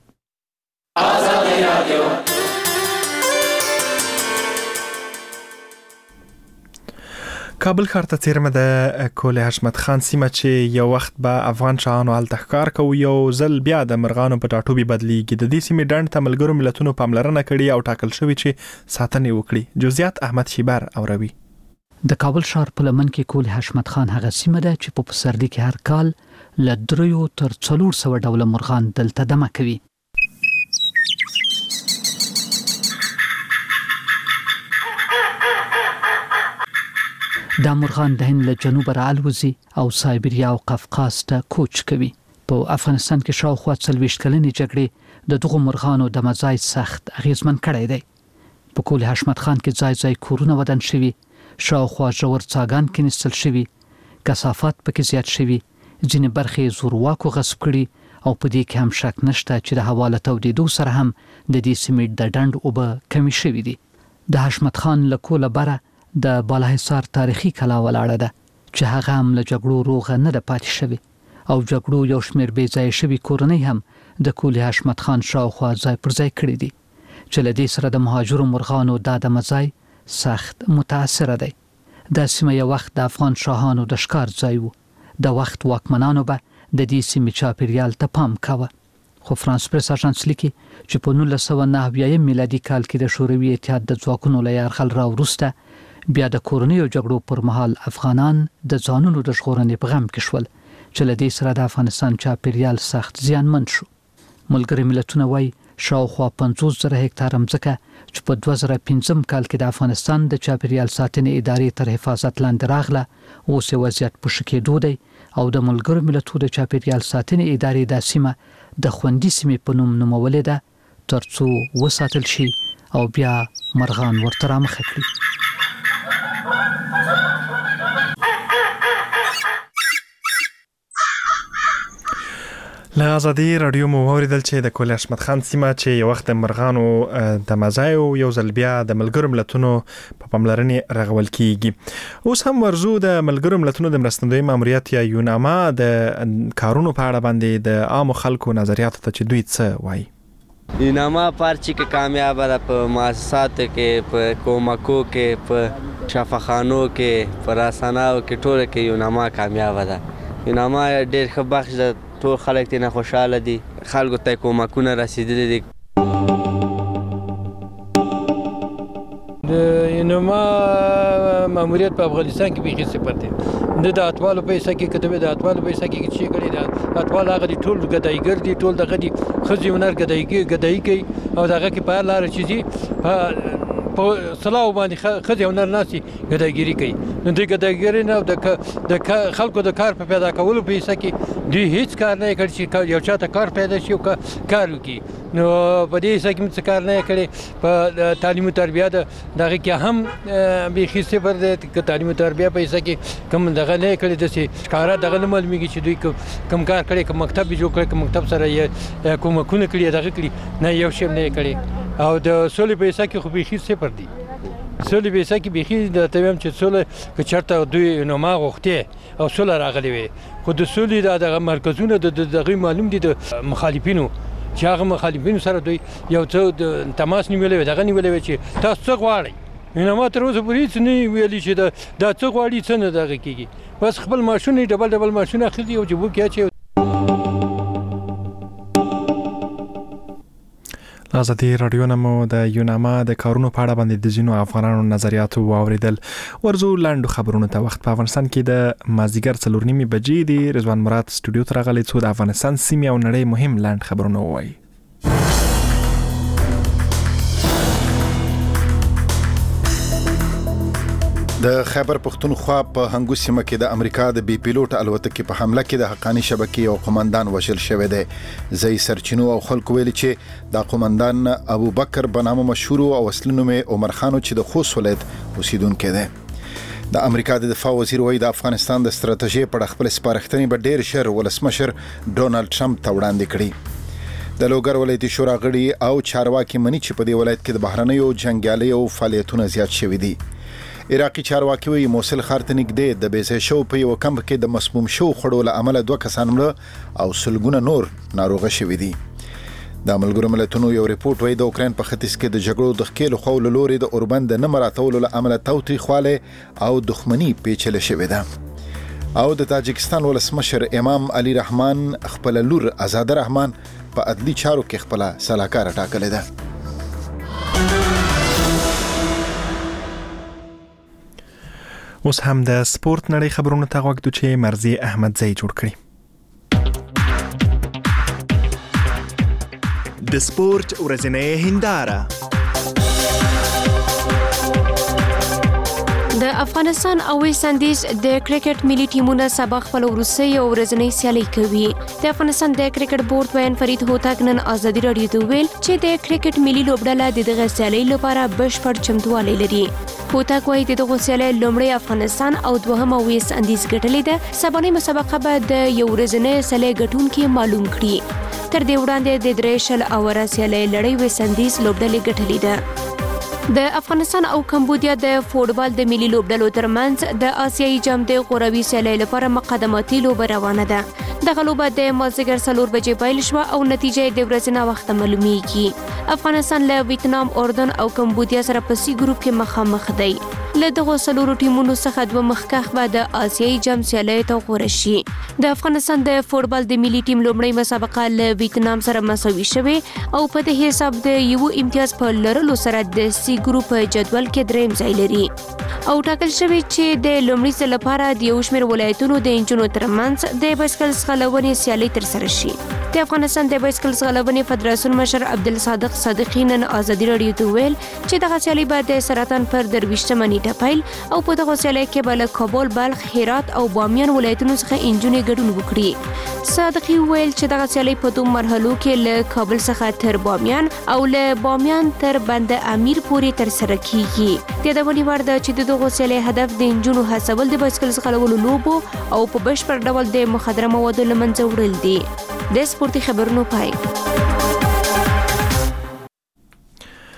کابل ښار ته څیرمه د کول حشمت خان سیمه چې یو وخت به افغان شاهانو هلته ښکار کوي یو ځل بیا د مرغانو په ټاټوبي بدلیږي. د دې سیمې ډنډ ته ملګرو ملتونو پاملرنه کړې او ټاکل شوی چې ساتنه وکړي. جزئیات احمد شیبر اوروي. د کابل ښار په لمن کې کول حشمت خان هغه سیمه ده چې په پسرلي کې هر کال له دریو تر څلور سوه ډوله مرغان دلته دمه کوي. دا مرغان د هند له جنوب راالوزي او سایبریا او قفقاز ته کوچ کوي. په افغانستان کې شاوخوا څلوېښت کلنې جګړې د دغو مرغانو د مزای سخت اغیزمن کړی دی. په کول حشمت خان کې ځای ځای کورونه ودان شوي، شاوخوا ژور څاګان کېنستل شوي، کثافات پکې زیات شوي، ځینې برخې زورواکو غصب کړي او په دې کې هم شک نشته چې د هوا له تودېدو سره هم د دې سیمې د ډنډ اوبه کمې شوي دي. د حشمت خان له کوله بره د بالاحصار تاریخي کلا ولاړه ده چې هغه هم له جګړو روغه نه ده پاتې شوې او جګړو یو شمېر بې ځایه شوي کورنۍ هم د کول حشمت خان شاوخوا ځای پر ځای کړي دي چې له دې سره د مهاجرو مرغانو دا د مځای سخت متاثره دی. دا سیمه یو وخت د افغان شاهانو د ښکار ځای و. د وخت واکمنانو به د دې سیمې چاپیریال ته پام کاوه. خو فرانس پریس اژانس لیکي چې په نولس سوه نهه اویایم میلادي کال کې د شوروي اتحاد د ځواکونو له یرغل راوروسته بیا د کورنیو جګړو پر مهال افغانان د ځانونو د ژغورنې په غم کې شول چې له دې سره د افغانستان چاپیریال سخت زیانمن شو. ملګري ملتونه وایي شاوخوا پنځوس زره هکتاره مځکه چې په دوه زره پنځم کال کې د افغانستان د چاپیریال ساتنې ادارې تر حفاظت لاندې راغله اوس یې وضعیت په ښه کېدو دی او د ملګرو ملتونو د چاپیریال ساتنې ادارې دا سیمه د خوندي سیمې په نوم نومولې ده تر څو وساتل شي او بیا مرغان ورته رامخه کړي. له ازادي رادیو مو اوریدل چې د کول حشمت خان سیمه چې یو وخت د مرغانو د مزای او یو ځل بیا د ملګرو ملتونو په پاملرنې رغول کیږي. اوس هم ورزو د ملګرو ملتونو د مرستندوی ماموریت یا یوناما د کارونو په اړه باندې د عام خلکو نظریات ته چې دوی څه وایي. یوناما پارچی که کامیاب ده په مؤسساتو کې، په کومکو کې، په شفاخانو کې، په رسناو کې، ټول کې یوناما کامیاب ده. یوناما ډېر ښه بخش ده، ټول خلک ترې نه خوشحاله دي، خلکو ته کومکونه رسیدلي دي. نو ما ماموریت په افغانستان کې به صفر دی نه د اتوالو پیسې کې کتبه د اتوالو پیسې کې چې کړي دا اتوال هغه دي ټول ګدایګر دي ټول دغه دي خزي ونر ګدایګي ګدای کوي او دغه کې په لار چې دي په سلاو باندې خزي ونر ناسي ګدایګری کوي نو د ګدایګری نه د خلکو د کار په پیدا کولو پیسې کې دوی هیڅ کار نه کوي چې یو چاته کار پیدا شي او کار وکړي نو په دې ځکه چې کار نه کوي په تعلیم او تربیه دغه کې هم به خصه پر د تعلیم او تربیه پیسې کې کم دغه نه کوي د څه کار دغه نه معلومیږي چې دوی کم کار کوي کوم مکتب جوړ کړي کوم مکتب سره یې کوم کونه کړی دغه کړی نه یو شی نه کوي او د سولې پیسې کې خو به خصه پر دي سولې پیسې کې به خې د تویم چې سولې که چرته دوی نو ما غوښته او سولې راغلي وي خو د سولې د مرکزونو د دغه معلوم دي د مخالفینو چې هغه مخالفینو سره دوی یو څه د تماس نیولې دغه نیولې چې تاسو څه غواړئ نو ما تر اوسه پورې څه نه ویلي چې دا څه غواړي څه نه دغه کېږي بس خپل ماشونه ډبل ډبل ماشونه اخلي او جبو کې اچي ازادي رادیو نمو د یوناما د کارونو په اړه باندې د ځینو افغانانو نظریات واوریدل ورزو لاندو خبرونه ته وخت په افغانستان کې د مازیګر څلور نیمې بجې دی رضوان مراد سټوډیو ته راغلی څو د افغانستان سیمې او نړۍ مهم لاند خبرونه وایي د خیبر پختونخوا په هنګو سیمه کې د امریکا د بي پیلوټ الوتکې په حمله کې د حقانی شبکې او قومندان وژل شوی دی زئی سرچینو او خلکو ویلي چې د قومندان ابو بکر بنامه مشهور او اصلي نوم عمر خان چې د خوست ولایت اوسیدونکی دی د امریکا د دفاع وزیر وایي د افغانستان د ستراتیژي په خپل سپارښتنې به ډیر شر ولسمشر ډونالد ټرمپ ته وړاندې کړي د لوګر ولایتي شورا غړي او چارواکي مني چې په دې ولایت کې د بهرنیو جنگیالیو فعالیتونه زیات شوي دي عراقي چارواکي وایي موصل ښار ته نږدې د بیځای شو په یو کمپ کې د مسموم شو خړو له امله دوه کسان مړه او سلګونه نور ناروغه شوي دي د ملګرو ملتونو یو ریپورت وایي د اوکراین په ختیځ کې د جګړو د ښکېلو خو له لوري د اوربند د نه مراتولو له امله تاوتریخوالی او دښمني پیچلې شوې ده او د تاجکستان ولسمشر امام علي رحمان خپل لور آزاده رحمان په عدلي چارو کې خپل سلاکار ټاکلې ده اوس هم د سپورت نړۍ خبرونه ته غوږ دو چې مرزي احمد زئی جوړ کړي د سپورت ورځنۍ هنداره د افغانستان او ویسټ انډیز د کرکټ ملي ټیمونه سبا خپل وروستۍ او ورځنۍ سیالي کوي د افغانستان د کرکټ بورډ وین فرید هوتک نن ازادي رادیو ته ویل چې د کرکټ ملي لوبډله د دغه سیالي لپاره بشپړ چمتووالی لري هوتک وايي د دغه سیالي لومړی افغانستان او دوهمه ویسټ انډیز ګټلې ده سبانۍ مسابقه به د یو ورځنۍ سیالي ګټونکي معلوم کړي تر دې وړاندې د درې شل اوره سیالي لړۍ ویسټ انډیز لوبډلې ګټلې ده د افغانستان او کمبودیا د فوټبال د ملي لوبډلو ترمنځ د آسیایي جام د غوروي سیالۍ لپاره مقدماتي لوبه روانه ده دغه لوبه د مازدیګر څلور بجې پیل شوه او نتیجه د ورځې نه وخت معلومیږي افغانستان له ویتنام اردن او کمبودیا سره په سی ګروپ کې مخامخ دی له دغه څلورو ټیمونو څخه دوه مخکښ به د آسیایي جام سیالۍ ته غوره شي د افغانستان د فوټبال د ملي ټیم لومړی مسابقه له ویتنام سره مساوي شوې او په دې حساب د یو امتیاز په لرلو سره د سی ګروپ جدول کې دریم ځای لري او ټاکل شوی چې د لومړي ځل لپاره د یو شمېر ولایتونو د انجونو ترمنځ د بایسکل ځغلونې سیالۍ ترسره شي د افغانستان د بایسکل ځغلونې فدراسیون مشر عبدالصادق صادقي نن ازادي رادیو ته ویل چې دغه سیالۍ به د سرطان پر درویشتمه نیټه پیل او په دغه سیالۍ کې به له کابل بلخ هرات او بامیان ولایتونو څخه انجونې ګډون وکړي صادقي ویل چې دغه سیالۍ په دوه مرحلو کې له کابل څخه تر بامیان او له بامیان تر بند امیر پورې ترسره کیږي د یادونې وړ ده چې د دغه سیالۍ هدف د انجونو هڅول د بایسکل ځغلولو لوبو او په بشپړ ډول د مخدره موادو له منځه وړل دي د سپورتي خبرونو پای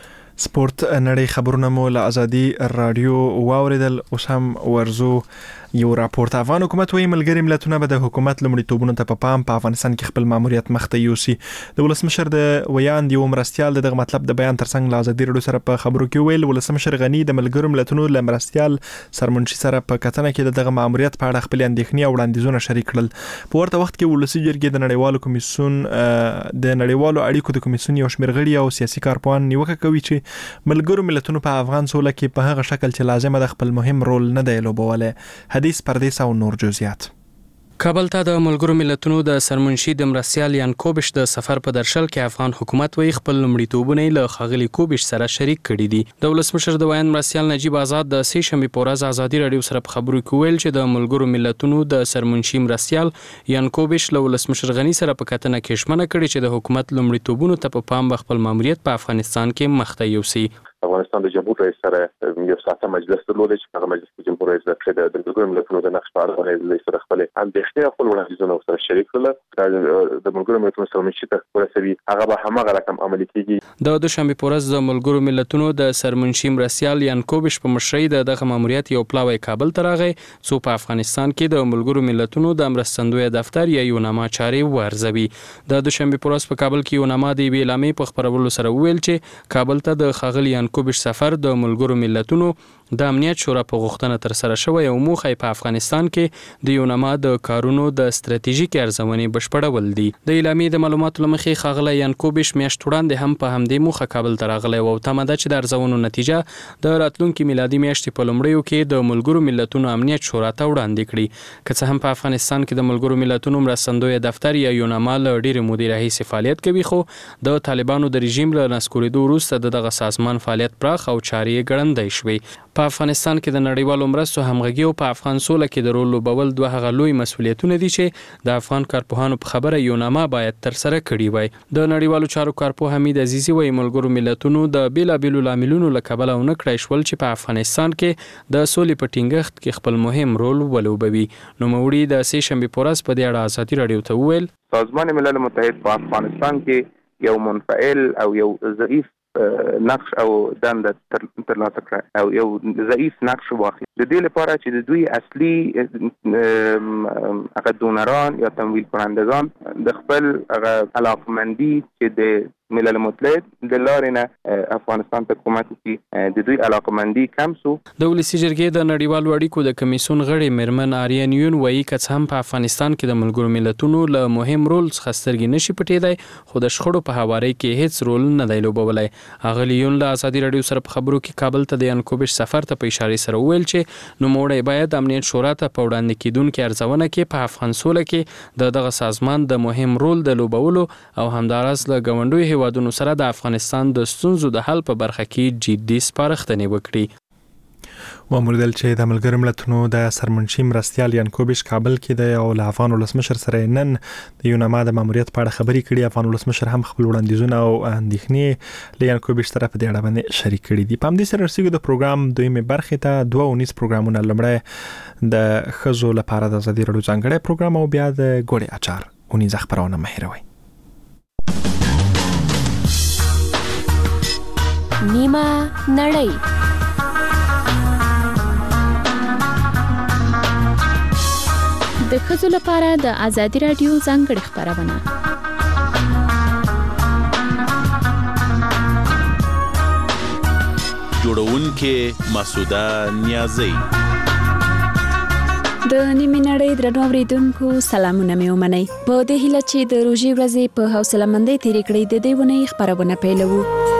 سپورت نړۍ خبرونه مو له ازادي رادیو واوریدل اوس هم ورزو یو راپورټ افغان حکومت وایي ملګری ملتونه به د حکومت لومړیتوبونو ته په پام په افغانستان کې خپل ماموریت مخته یوسي. د ولسمشر د ویاند یو مرستیال دغه مطلب د بیان ترڅنګ له ازادي راډیو سره په خبرو کې ویل ولسمشر غنی د ملګرو ملتونو له مرستیال سرمنشي سره په کتنه کې دغه ماموریت په اړه خپل اندېښنې او وړاندیزونه شریک کړل. په ورته وخت کې ولسی جرګې د نړیوالو کمیسیون د نړیوالو اړیکو د کمیسیون یو شمېر غړي او سیاسي کارپوهان نیوکه کوي چې ملګرو ملتونو په افغان سوله کې په هغه شکل چې لازمه د خپل مهم رول نه دی لوبولی. حدیث پردیس او نور جزئیات. کابل ته د ملګرو ملتونو د سرمنشي د مرستیال یان کوبش د سفر په درشل کې افغان حکومت وی خپل لومړیتوبونه له ښاغلي کوبش سره شریک کړي دي. د ولسمشر د ویاند مرستیال نجیب آزاد د سې شنبې په ورځ ازادي راډیو سره په خبرو کې ویل چې د ملګرو ملتونو د سرمنشي مرستیال یان کوبش له ولسمشر غنی سره په کتنه کې ژمنه کړې چې د حکومت لومړیتوبونو ته په پام خپل ماموریت په افغانستان کې مخته یوسي. افغانستان د جمهور رئیس سره یو ساعته مجلس درلود چې هغه مجلس د جمهور رئیس د ملګرو ملتونو د نقش په اړه باندې سره خپل اندېښنې خپل وړاندیزونه سره شریک کړل. د ملګرو ملتونو سرمنشي ته ورسوي هغه به همغه رقم عملي کیږي. د دوشنبه په ورځ د ملګرو ملتونو د سرمنشي مرستیال یان کوبش په مشرۍ د دغه ماموریت یو پلاوی کابل ته راغی څو په افغانستان کې د ملګرو ملتونو د مرستندوی دفتر یا یوناما چارې ورزوي. د دوشنبه په ورځ په کابل کې یوناما د اعلامیې په خبرولو سره ویل چې کابل ته د ښاغلي یان کوبش سفر د ملګرو ملتونو د امنیت شورا په غوښتنه تر سره شوی او موخه په افغانستان کې د یوناما د کارونو د ستراتیژیک ارزونې بشپړول دي. د اعلامیې د معلوماتو لمخې ښاغلی یان کوبش میاشت وړاندې هم په همدې موخه کابل ته راغلی او تمه ده چې د ارزونو نتیجه د راتلونکي میلادي میاشتې په لومړیو کې د ملګرو ملتونو امنیت شورا ته وړاندې کړي. که څه هم په افغانستان کې د ملګرو ملتونو مرستندوی دفتر یا یوناما له ډېرې مودې راهیسې فعالیت کوي خو د طالبانو د رژیم له نسکورېدو وروسته د دغه سازمان فعالیت پراخ او چارې ګړندۍ شوې. په افغانستان کې د نړیوالو مرستو همغږي او په افغان سوله کې د رول لوبول دوه هغه لوی مسؤلیتونه دي چې د افغان کارپوهانو په خبره یوناما باید تر سره کړي وای. د نړیوالو چارو کارپوه حمید عزیزي وایي ملګرو ملتونو د بیلابیلو لاملونو له کبله ونه کړای شول چې په افغانستان کې د سولې په ټینګښت کې خپل مهم رول ولوبوي. نوموړي د سې شنبې په ورځ په دې اړه ازادي راډیو ته وویل سازمان ملل متحد په افغانستان کې یو منفعل او یو ضعیف نقش او دنده ترلاسه کړه او یو ضعیف نقش واخلي. د دې لپاره چې د دوی اصلي هغه دونران یا تمویل کنندگان د خپل هغه علاقمندي چې د ملل متحد د لارې نه افغانستان ته کومک کوي د دوی علاقمندي کم سو. د ولسی جرګې د نړیوالو اړیکو د کمیسیون غړي مرمن آریان یون وایي که هم په افغانستان کې د ملګرو ملتونو له مهم رول څخه سترګې نشي پټېدای خو د شخړو په هواري کې هیڅ رول نه دی لوبولی. اغلی یون له ازادي راډیو سره په خبرو کې کابل ته د یان کوبش سفر ته په اشاره سره ویل چې نوموړی باید امنیت شورا ته په وړاندې کیدونکو ارزونه کې په افغان سوله کې د دغه سازمان د مهم رول د لوبولو او همدارس له ګاونډیو هیوادونو سره د افغانستان د ستونزو د حل په برخه کې جدي سپارښتنې وکړي. وموردل چې د ملګرو ملتونو د سرمنشي مرستیال یان کوبش کابل کې د او له افغان ولسمشر سره نن د یوناما د ماموریت په اړه خبرې کړي. افغان ولسمشر هم خپل وړاندیزونه او اندېښنې له یان کوبش سره په دې اړه باندې شریک کړي دي. په همدې سره رسیدو د پروګرام دویمه برخه ته دوه ونیس پروګرامونه لمړی د خزو لپاره د ازادي راډیو ځانګړی پروګرام او بیا د ګوړې اچار ونیز خبرونه مهیروي. نیمه نړۍ د ښځو لپاره د ازادي راډیو ځانګړې خبرونه. جوړونکې مسعوده نیازی. د نیمه نړۍ درنو اوریدونکو سلامونه مې ومنئ. په دې هیله چې د روژې ورځې په حوصله مندۍ تېرې کړئ د دې ونې خبرونه پیلوو.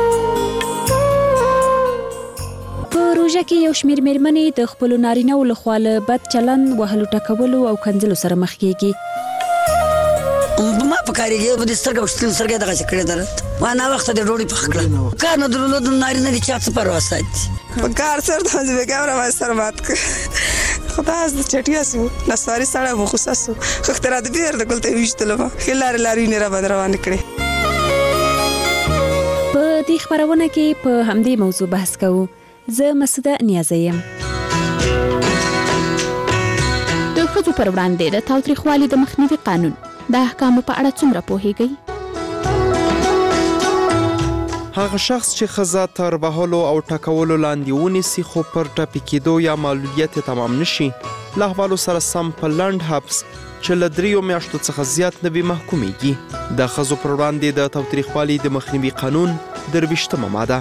روژه کې یو شمېر مېرمنې د خپلو نارینه‌و لخوا له بد چلند وهلو ټکولو او کنځلو سره مخ کېږي. ما په کارېږي په دې سترګه وشتل سترګه دغسې کړې ده ما نه وخته د ډوډۍ پخ کړه کار نه درلود نارینه دي چا څه پروا ساتي په کار سر ته بېګا را سر مات کړ خدا از چټیا سو نسواري سړی مو غوسه سو خختره د بیر د ګلته ویشتلم ښې لارې لارې نه را باندې روانې کړې. په دې خبرونه کې په همدې موضوع بحث کوو. زه مسعوده نیازی یم. د ښځو پر وړاندې د تاوتریخوالي د مخنیوي قانون د احکامو په اړه څومره پوهیږئ؟ هغه شخص چې ښځه تر وهلو او ټکولو لاندې ونیسي خو پر ټپي کېدو یا معلولیت تمام نشي له حوالو سره سم په لنډ حبس چې له دریو میاشتو څخه زیات نه وي محکومیږي. د ښځو پر وړاندې د تاوتریخوالي د مخنیوي قانون درویشتمه ماده.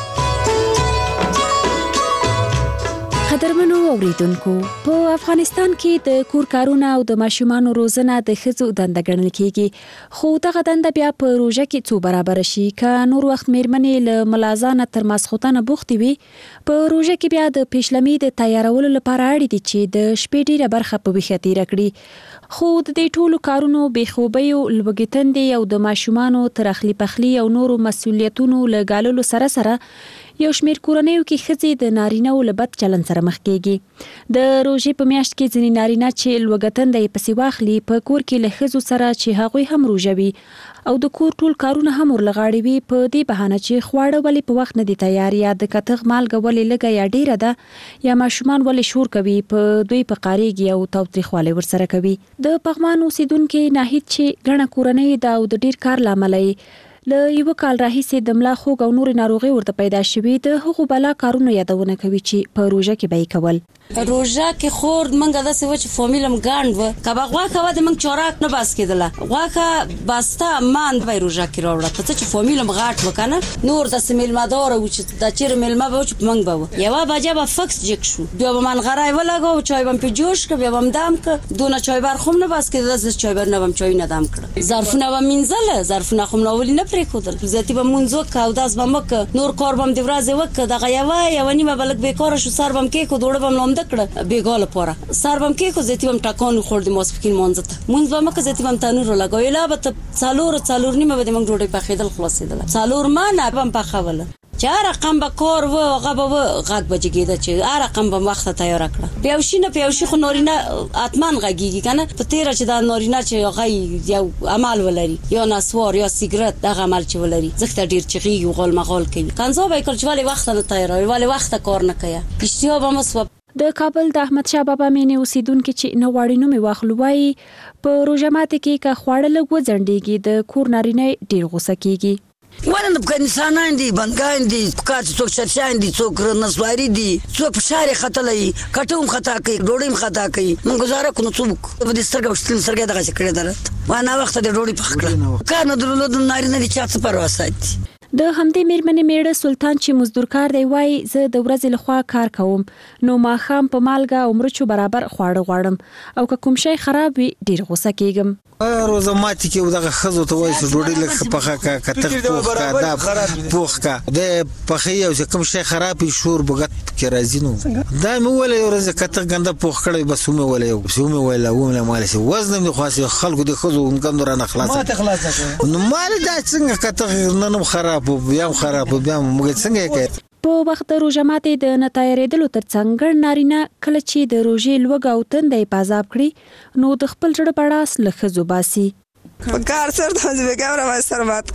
قدرمنو اوریدونکو، په افغانستان کې د کور کارونه او د ماشومانو روزنه د ښځو دنده ګڼل کیږي، خو دغه دنده بیا په روژه کې څو برابر شي. که نور وخت میرمنې له ملازانه تر ماسخوتنه بوختې وي، په روژه کې بیا د پیشلمي د تیارولو لپاره اړ دي چې د شپې ډیره برخه په ویښه تیره کړي. خو د دې ټولو کارونو بېخوبیو، لوږې تندې او د ماشومانو تر اخلي پخلي او نورو مسؤلیتونو له ګاللو سره سره یو شمېر کورنیو کې ښځې د نارینه‌و له بد چلند سره مخ کېږي. د روژې په میاشت کې ځینې نارینه چې لوږه تنده یې پسې واخلي، په کور کې له ښځو سره چې هغوی هم روژه وي او د کور ټول کارونه هم ورلغاړي وي، په دې بهانه چې خواړه ولې په وخت نه دي تیار، یا د کتغ مالګه ولې لږه یا ډیره ده، یا ماشومان ولې شور کوي، په دوی په قاریږي او تاوتریخوالی ورسره کوي. د پغمان اوسیدونکي ناهید چې ګڼه کورنۍ ده او د ډیر کار له امله یې له یو کال راهیسې د ملا خوږ او نورې ناروغۍ ورته پیدا شوې، د هغو بلا کارونو یادونه کوي چې په روژه کې به یې کول. روژه کې خور منګه داسې و چې فامیلم ګاڼډ و، که به غوښه وه د موږ چوراک نه باس کېدله، غوښه باسته مان به یې روژه کې راوړه، په څه چې فامیلم غاټ و که نه، نور داسې میلمهداره و چې دا چېرې میلمه به و چې په موږ به و. یوه بجه به فکس جګ شو، بیا به منغری ولګاو، چای به م پرې جوش کړه، بیا به م دم کړه، دونه چایبر خو م نه باس کېده، داسې چایبر نه به م چای نه دم کړه، ظرفونه به م مینځله، ظرفونه خو م ناولي نه پرېښودل، زیاتي به مونځ وکړه، اودس به م وکړه، نور کار به م د ورځې وکړه، دغه یوه یوه نیمه به لږ بېکاره شو، سر به م کېښود، اوړه به م لامده کړه بېګا لپاره، سر به م کېښود، زیاتي به م ټکان وخوړ د ماسپښین لمانځه ته، مونځ به م وکړه، زیاتي به م تنور ولګاو، لا به ته څلور څلور نیمه به د موږ ډوډۍ پخېدل خلاصېدله، څلور منه به م پخوله، چې هر رقم به کار و هغه به و غږ به جګېده چې هر رقم به وخته تیاره کړه. پیوشي نه پیوشي خو نارینه حتما غږېږي که نه، په تېره چې دا نارینه چې هغه یو عمل ولري، یا نسوار یا سیګرټ، دغه عمل چې ولري ځکه ډېر چغېږي او غال مغال کوي. کنځا به یې کړ چې ولې وخته نه تیاروي، ولې وخته کار نه کوي، اشتها به مو سوه. د کابل د احمد شاه بابا مینې اوسیدونکي چې نه غواړي نوم یې واخلو، وایي په روژه ماتي کې که خواړه لږ وځنډېږي، د کور نارینه ډېر غوسه کېږي. ولې په انسانان دي، بندګان دي، کار څوک چرچان دي، څوک نسواري دي، څوک په شارې ختلی، کټه هم خطا کوي، ډوډۍ هم خطا کوي، موږ ګزاره کوو نو څوک په دې سترګه وشتل سترګه دغسې کړې ده، ما ناوخته د ډوډۍ پخ کړه، کار نه درلود نارینه دي چا څه پروا ساتي. د همدې میرمنې میړه سلطان چې مزدور کار دی، وایي زه د ورځې لخوا کار کوم، نو ماښام په مالګه او مرچو برابر خواړه غواړم، او که کوم شی خراب وي ډیر غوسه کېږم. روزه ماتي کې دغه ښځو ته وایي چې ډوډۍ لږ پخه کړه، کتغ پوخ کړه، دا پوخ کړه، د پخې او چې کوم شی خراب وي شور بوګت کې راځي، نو دا مې وویله یو ورځ کتغ ګنده پوخ کړی، بس ومې ویله بس ومې ویله ومې مالې چې وزن مې خلاص خلکو د ښځو ګندو رانه خلاصه، نو مالې دا څنګه کتغ نن هم خراب و بیا هم خراب و بیا موږ څنګه کوي. په وخت د روژه ماتې د نه تیارېدلو تر څنګ ګڼ نارینه کله چې د روژې لوږه او تنده یې په عذاب کړي، نو د خپل زړه بړاس له ښځو باسي. په کار سر ته مې بېګا را باندې سر مات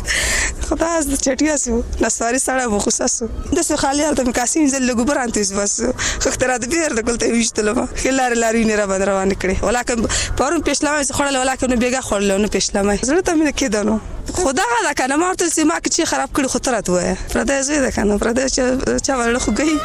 کړ، خدای از چټیا سو نسواري سړی به غوسه سو، داسې خالي هلته مې کاسې وینځل له ګوبر انتیز بس خښته را د بېر د ګل ته یې ویشتلم، ښې لارې لارې یې نه را باندې روانې کړې، ولاکه پرون پیشلمه مې خوړله، ولاکه نو بېګا خوړله نه پیشلمه، زړه ته مې نه کېده، نو خو دغه ده که نه، ما ورته ویل چې ما که چې خراب کړي خو ته راته ووایه، پردی زوی ده که نه، پردی چې چا به زړه خوږوي.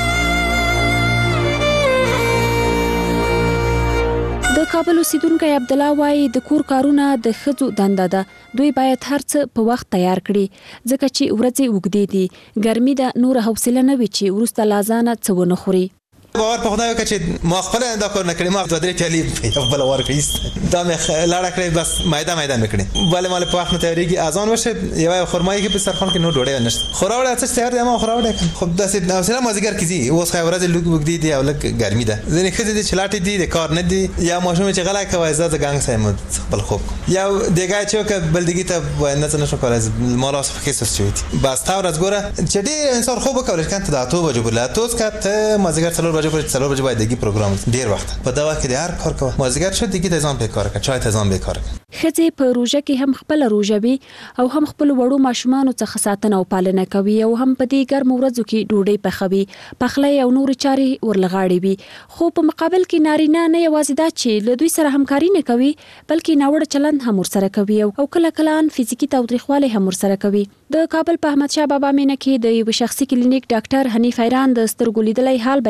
د کابل اوسیدونکی عبدالله وایي د کور کارونه د ښځو دنده ده، دوی باید هر څه په وخت تیار کړي، ځکه چې ورځې اوږدې دي، ګرمي ده، نوره حوصله نه وي چې وروسته له اذانه څه ونه خوري. باور په خدای وکړه چې ما خپل دا کار نه کړی، ما دوه درې پیالې په بل ور کړې، دا مې لاړه کړې، بس مایده مایده مې کړې، بلې مال په وخت نه تیاریږي، اذان وشه یو خرمایي کې په سرخان کې نو ډوډۍ نشته، خو راوړه څه تیار دی، ما خو راوړه، خو داسې حوصله مازیګر کې دي، اوس خو ورځ لږ وګدي دي او لږ ګرمي ده، ځینې ښځې دي چې لاټې دي د کار نه دي، یا ماشوم چې غلا کوي زه د ګنګ سایم خپل خوب یا دیګا چې که بلدګي ته نه څه نشو کولای، ما لاس په کیسه شوې بس تا ورځ ګوره چې ډېر انسان خوب وکړي کنه ته اته بجو بل توس کته مازیګر څلور بجو پر څلور بجو دیگه پروګرام ډیر وخت په دا وخت کې هر کار کوه، مازیګر شو دیگه د ځان په کار کوه، چای ته ځان به کار کوه. ښځې په روژه کې هم خپل روژه وي او هم خپل وړو ماشومانو څخه ساتنه او پالنه کوي، او هم په دې ګرمو ورځو کې ډوډۍ پخوي، پخلی او نور چارې ورلغاړي وي، خو په مقابل کې نارینه نه یوازې دا چې له دوی سره همکاري نه کوي، بلکې ناوړه چلند هم ورسره کوي او کله کله ان فزیکي تاوتریخوالی هم ورسره کوي. د کابل په احمد شاه بابا مینه کې د یو شخصي کلینیک ډاکټر حنیف حیران د سترګو لیدلای حال بیانوي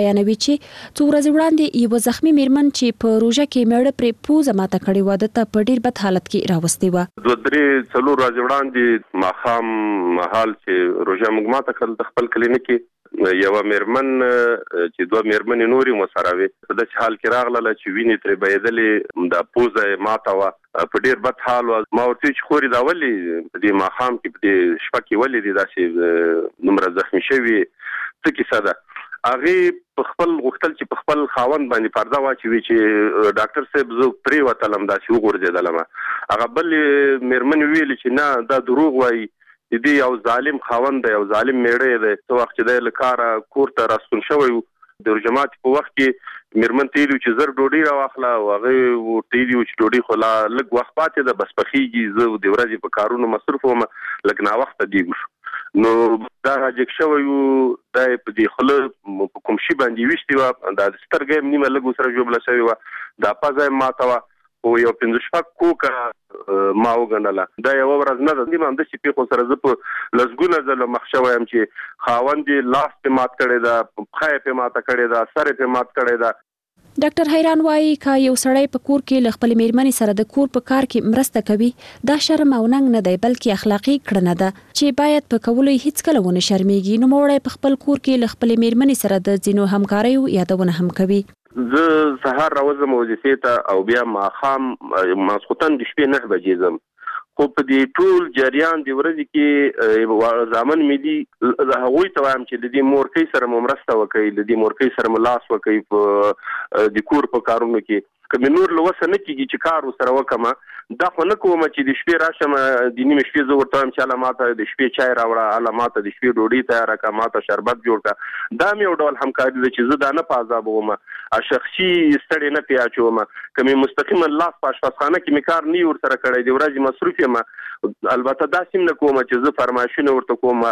چې څو ورځې وړاندې یو زخمی میرمن چې په روژه کې مېړه پرې پوزه ماته کړې و د ته په ډیر بد حالت کې راوستې و. دوه درې څلور ورځې وړاندې ماښام مهال چې روژه موږ ماته کړل د خپل کلینیک کې یو میرمن چې دوه میرمنې نورې مو سره وي په داسې حال کې راغله چې وینې ترې بهېدلې د پوزه ماته وه په ډېر بد حال وه. ما ورته ویل چې خورې دا ولې په دې ماښام کې په دې شپه کې ولې دې داسې دومره زخمي شوي څه کیسه ده؟ هغې په خپل غوښتل چې په خپل خاوند باندې پرده واچوي چې ډاکټر صاحب زه پرېوتلم داسې وغورځېدلم. هغه بلې میرمنې ویلې چې نه دا دروغ وایي د دې یو ظالم خاوند دی یو ظالم میړه دی. څه وخت چې دی له کاره کور ته راستون شوی و د روژه ماتي په وخت کې میرمن ته ویلي چې زر ډوډۍ راواخله او هغې ورته ویلي و چې ډوډۍ خو لا لږ وخت پاتې ده بس پخېږي زه د ورځې په کارونو مصروف وم لږ ناوخته دیږو شو. نو دا راجګ شوی و دا یې په دې خوله په کوم شي باندې ویشتې وه دا د سترګه یې نیمه لږ ورسره ژوبله شوې وه دا پزه یې ماته وه او یو پنځه شپږ کوکه ما وګڼله. دا یوه ورځ نه ده نیم همداسې پیښو سره زه په لسګونه ځله مخ شوی یم چې خاوند یې لاس پې مات کړی ده پښه یې پې ماته کړې ده سر یې پې مات کړی ده. ډاکټر حیران وایي که یو سړی په کور کې له خپلې میرمنې سره د کور په کار کې مرسته کوي دا شرم او ننګ نه دی بلکې اخلاقي کړنه ده چې باید په کولو یې هیڅکله ونه شرمېږي. نوموړی په خپل کور کې له خپلې میرمنې سره د ځینو همکاریو یادونه هم کوي. زه سهار راوځم وظیفې ته او بیا ماښام ماسخوتن د شپې نه بجې ځم خو په دې ټول جریان د ورځې کې زامن مې دي هغوی ته وایم چې د دې مورکۍ سره مو مرسته وکړئ د دې مورکۍ سره مو لاس وکړئ په د کور په کارونو کې که مې نور له وسه نه کېږي چې کار ورسره وکړم دا خو نه کوم چې د شپې راشم د نیمې شپې زه ورته وایم چې هله ماته د شپې چای راوړه هله ماته د شپې ډوډۍ تیاره کړه ماته شربت جوړ کړه. دا مې یو ډول همکاري ده چې زه دا نه په عذاب وم شخصي ستړی نه پې اچوم که مې مستقیما لاس په اشپزخانه کې مې کار نه ورسره کړی د ورځې مصروف یم. البته داسې هم نه کوم چې زه فرمایشونه ورته کوم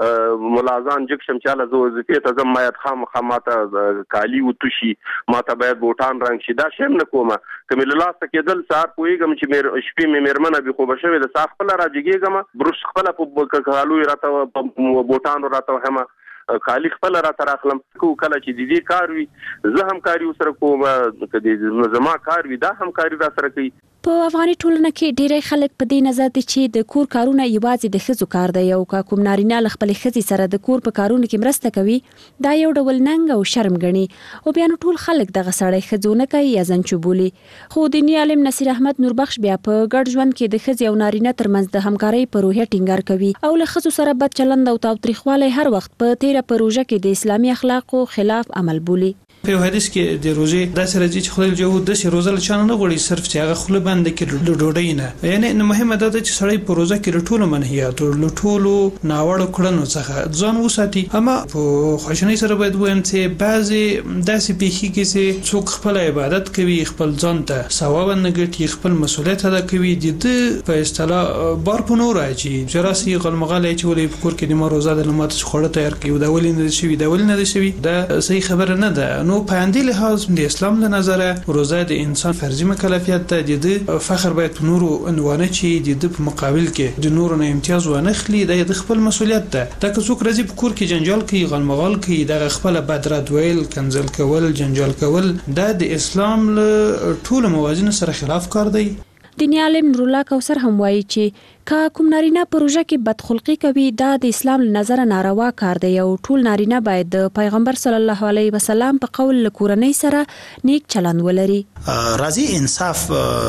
ملازان جګ شم چې هله زه وظیفې ته ځم باید خامخا ماته کالي وتوشي ماته باید بوټان رنګ شي دا شی هم نه کوم. که مې له لاسه کېدل سهار پوهېږم چې شپې مې مېرمنه بې خوبه شوې ده سهار خپله راجګېږم بروش خپله په کالو یې راته په بوټانو راته وهمه خالي خپله راته راخلم کو کله چې د دې کار وي زه همکاري ورسره کوم که زما کار وي دا همکاري را سره کوي. په افغاني ټولنه کې ډېری خلک په دې نظر دي چې د کور کارونه یوازې د ښځو کار دی او که کوم نارینه له خپلې ښځې سره د کور په کارونو کې مرسته کوي دا یو ډول ننګ او شرم ګڼي او بیا نو ټول خلک دغه سړی ښځو نه کوي یا زنچو بولي. خو دیني عالم نصیر احمد نوربخش بیا په ګډ ژوند کې د ښځې او نارینه ترمنځ د همکارۍ په روحیه ټینګار کوي او له ښځو سره بد چلند او تاوتریخوالی هر وخت په تیره په روژه کې د اسلامي اخلاقو خلاف عمل بولي. په یو حدیث کې د روزې داسې راځي چې خدای جوړ داسې روزه له چانه نه غوړي صرف چې هغه خوله باندې کې ډوډۍ نه یعنی نو مهمه ده چې سړی په روزه کې ټولو منهیات او ټولو ناوړه کړنو څخه ځان وساتي. اما په خوشنۍ سره باید وایم چې بعضی داسې پیښې کې چې څوک خپل عبادت کوي خپل ځان ته ثواب نه ګټي خپل مسؤلیت ادا کوي د په اصطلاح بار په نور راځي جراسي غلمغاله چې ولې په کور کې د ما روزه د لمات خوړه تیار کوي دا ولې نه شي دا ولې نه شي دا صحیح خبره نه ده. نو په اندې لحاظ د اسلام له نظره روزه د انسان فرضي مکلفیت ده د فخر باید په نورو عنوانه چې د په مقابل کې د نورو نه امتیاز ونخلي د خپل مسؤلیت ده. دا که څوک راځي په کور کې جنجال کوي غلمغال کوي د خپل بدرد ویل کنزل کول جنجال کول دا د اسلام له ټولو موازین سره خلاف کار دی. دیني عالم نورالله کوثر هم وایي چې که کوم نارینه په روژه کې بدخلقي کوي دا د اسلام له نظره ناروا کار دی او ټول نارینه باید د پیغمبر صلی الله علیه وسلم په قول له کورنۍ سره نیک چلند ولري. راځي انصاف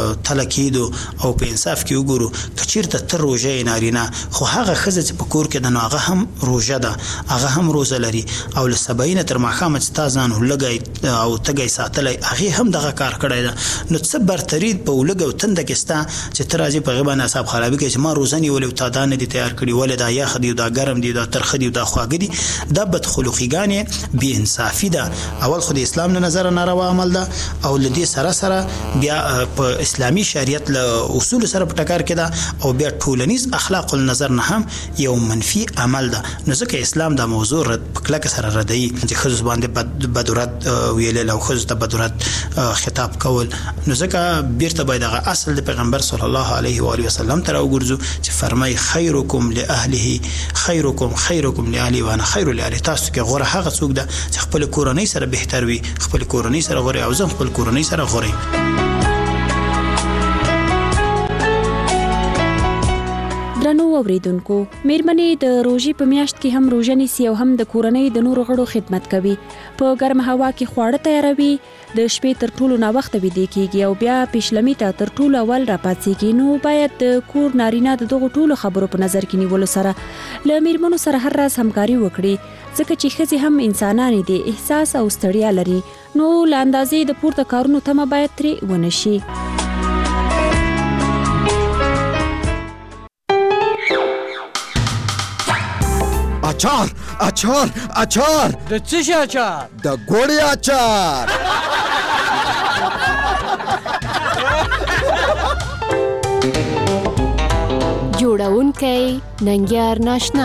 تلکیدو او په انصاف کې وګورو کچیرته تر روژه نارینه خو هغه ښځه چې په کور کې د نو هغه هم روژه ده هغه هم روزه لري او له سبعین تر ماښامه چې تا ځان ولګی او تګی ساتلی هغې هم دغه کار کړی ده. نو څه برتري په ولګه او تنده کې ستا چې ته راځي په هغې باندې اعصاب خرابي کوي چې ما روزه نیولې او تا دا نه دي تیار کړي ولې دا یخ دي دا ګرم دي دا ترخه دي دا خواږه دي دا بدخلقیګانې بې انصافي ده. اول خو د اسلام له نظره ناروا عمل ده او له دې سره سره بیا په اسلامي شریعت له اصول سره په ټکر کې ده او بیا ټولنیز اخلاق النظر نه هم یو منفي عمل ده. نو ځکه اسلام دا موضوع په کلکه سره ردوي چې ښځو باندې بدورت ویلل او ښځو ته بدورت خطاب کول. نو ځکه بیرته باید هغه اصل د پیغمبر صلی الله علیه و آله وسلم ته راوګرځو ځو چې فرمای خیرکم لاهله خیرکم خیرکم لاهله وانا خیر لاهله. تاسو کې غوړه هغه څوک ده چې خپل کورنۍ سره بهتر وي، خپل کورنۍ سره غوړي او زه خپل کورنۍ سره غوړي. درنو اوریدونکو، میرمنې د روژې په میاشت کې هم روژه نیسي او هم د کورنۍ د نورو غړو خدمت کوي. په ګرم هوا کې خواړه تیاروي، د شپې تر ټولو ناوخته ویده کېږي او بیا پیشلمي ته تر ټولو اول راپاڅېږي. نو باید د کور نارینه د دغو ټولو خبرو په نظر کې نیولو سره له میرمنو سره هر راز همکاري وکړي، ځکه چې ښځې هم انسانانې دي، احساس او ستړیا لري. نو له اندازې د پورته کارونو تمه باید ترې ونه شي. اچار اچار اچار د څه شي اچار؟ د ګوړې اچار. جوړونکی ننګیار ناشنا.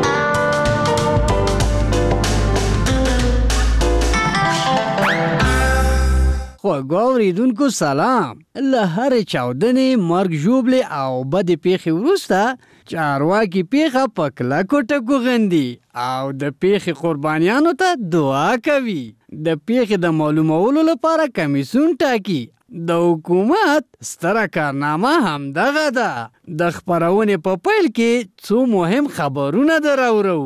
خوږو اوریدونکو سلام. له هرې چاودنې، مرګ ژوبلې او بدې پیښې وروسته چارواکي پیښه په کلکو ټکو غندي او د پیښې قربانیانو ته دعا کوي. د پیښې د معلومولو لپاره کمیسیون ټاکي. د حکومت ستره کارنامه همدغه ده. د خپرونې په پیل کې څو مهم خبرونه دراوړو.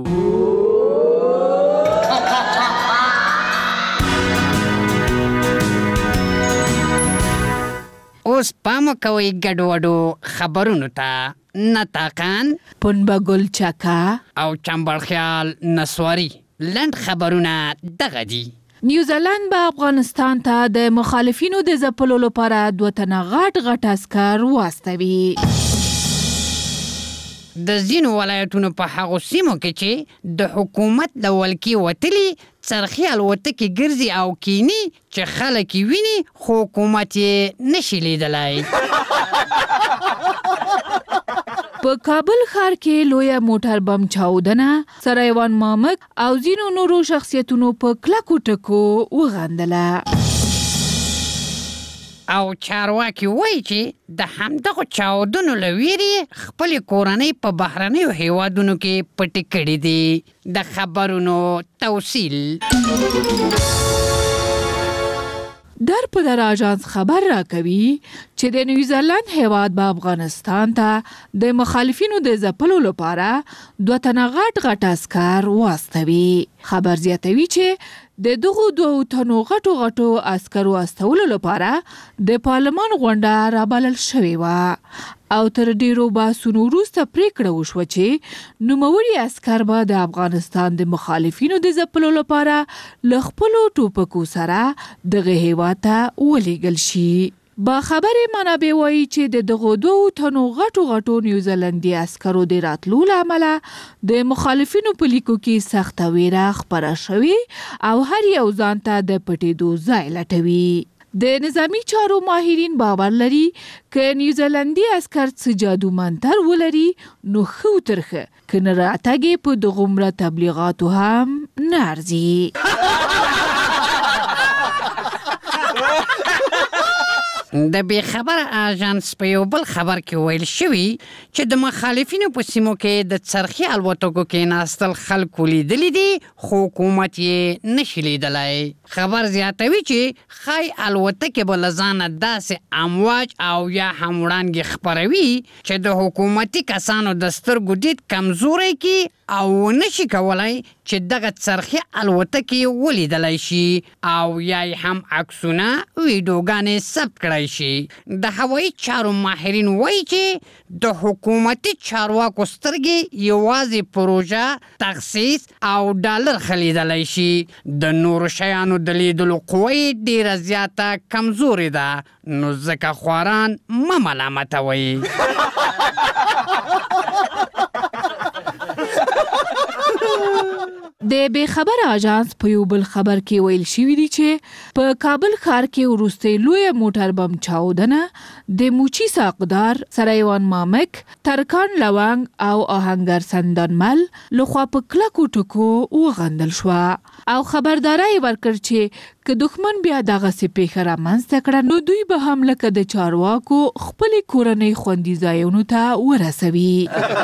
اوس پام کوئ ګډوډو خبرونو ته. نطاقان، پنبه ګل چکا او چمبړ خیال نسواري. لنډ خبرونه دغه دي. نیوزیلند به افغانستان ته د مخالفینو د ځپلو لپاره دوه تنه غټ غټ عسکر واستوي. د ځینو ولایتونو په هغو سیمو کې چې د حکومت له ولکې وتلي څرخي الوتکې ګرځي او کینی چې خلک یې ویني خو حکومت یې نشي لیدلی. په کابل ښار کې لویه موټر بم چاودنه سره ایوان مامک او ځینو نورو شخصیتونو په کلکو ټکو وغندله. او چارواکي وایي چې د همدغو چاودنو له ویرې خپلې کورنۍ په بهرنیو هیوادونو کې پټې کړي دي. د خبرونو توصیل. در په در آژانس خبر راکوي چې د نیوزیلند هیواد به افغانستان ته د مخالفینو د ځپلو لپاره دوه تنه غټ غټ عسکر واستوي. خبر زیاتوي چې د دغو دوه تنو غټو غټو عسکرو استولو لپاره د پارلمان غونډه رابلل شوې وه او تر ډیرو بحثونو وروسته پریکړه وشوه چې نوموړي عسکر به د افغانستان د مخالفینو د ځپلو لپاره له خپلو ټوپکو سره دغه هیواد ته ولیږل شي. با خبرې منابع وایي چې د دغو دوه تنو غټو غټو نیوزیلندي عسکرو د راتلو له امله د مخالفینو په لیکو کې سخته ویره خپره شوې او هر یو ځان ته د پټېدو ځای لټوي. د نظامی چارو ماهرین باور لري که نیوزیلندي عسکر څه جادو منتر ولري نو ښه ترخه که نه راتګ په دغومره تبلیغاتو هم نه ارزي. د بې خبره آژانس په یو بل خبر کې ویل شوي چې د مخالفینو په سیمو کې د څرخي الوتکو کېناستل خلکو لیدلی دي خو حکومت یې نشي لیدلی. خبر زیاتوي چې ښایي الوتکې به له ځانه داسې امواج او یا هم وړانګې خپروي چې د حکومتي کسانو د سترګو دید کمزوری کړي او نشي کولای چې دغه څرخي الوتکې ولیدلی شي او یا هم عکسونه ویډیوګانې ثبت کړی شي. د هوایي چارو ماهرین وایي چې د حکومتي چارواکو سترګې یوازې پروژه، تخصیص او ډالر خلیدلی شي. د نورو شیانو د لیدلو قوه یې ډیره زیاته کمزورې ده، نو ځکه خواران مه ملامتوئ. د بې خبر اژانس په یو بل خبر کې ویل شوی دی چې په کابل ښار کې وروستۍ لویه موټر بم چاودنه د موچی ساقدار سرایوان مامک ترکان لونګ او آهنګر سندنمل لخوا په کلکو ټکو وغندل شو او خبرداري ورکړ چې که دښمن بیا دغسې پیښه رامنځته کړه نو دوی به هم لکه د چارواکو خپلې کورنۍ خوندي ځایونو ته ورسوي.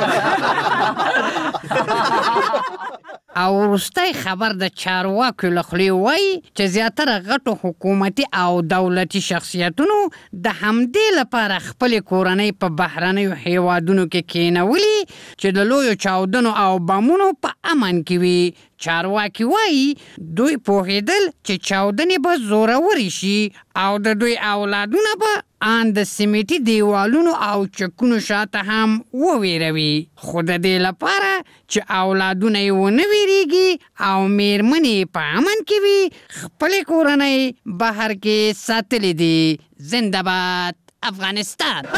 او وروستی خبر د چارواکو له خولې وایي چې زیاتره غټو حکومتي او دولتي شخصیتونو د همدې لپاره خپلې کورنۍ په بهرنیو هیوادونو کې کینولي چې د لویو چاودنو او بمونو په امن کې وي. چارواکي وایي دوی پوهېدل چې چاودنې به زورورې شي او د دوی اولادونه به ان د سیمټي دیوالونو او چکونو شاته هم وویروي، خو د دې لپاره چې اولادونه یې ونه ویریږي او میرمنې په امن کې وي خپلې کورنۍ بهر کې ساتلې دي. زنده باد افغانستان.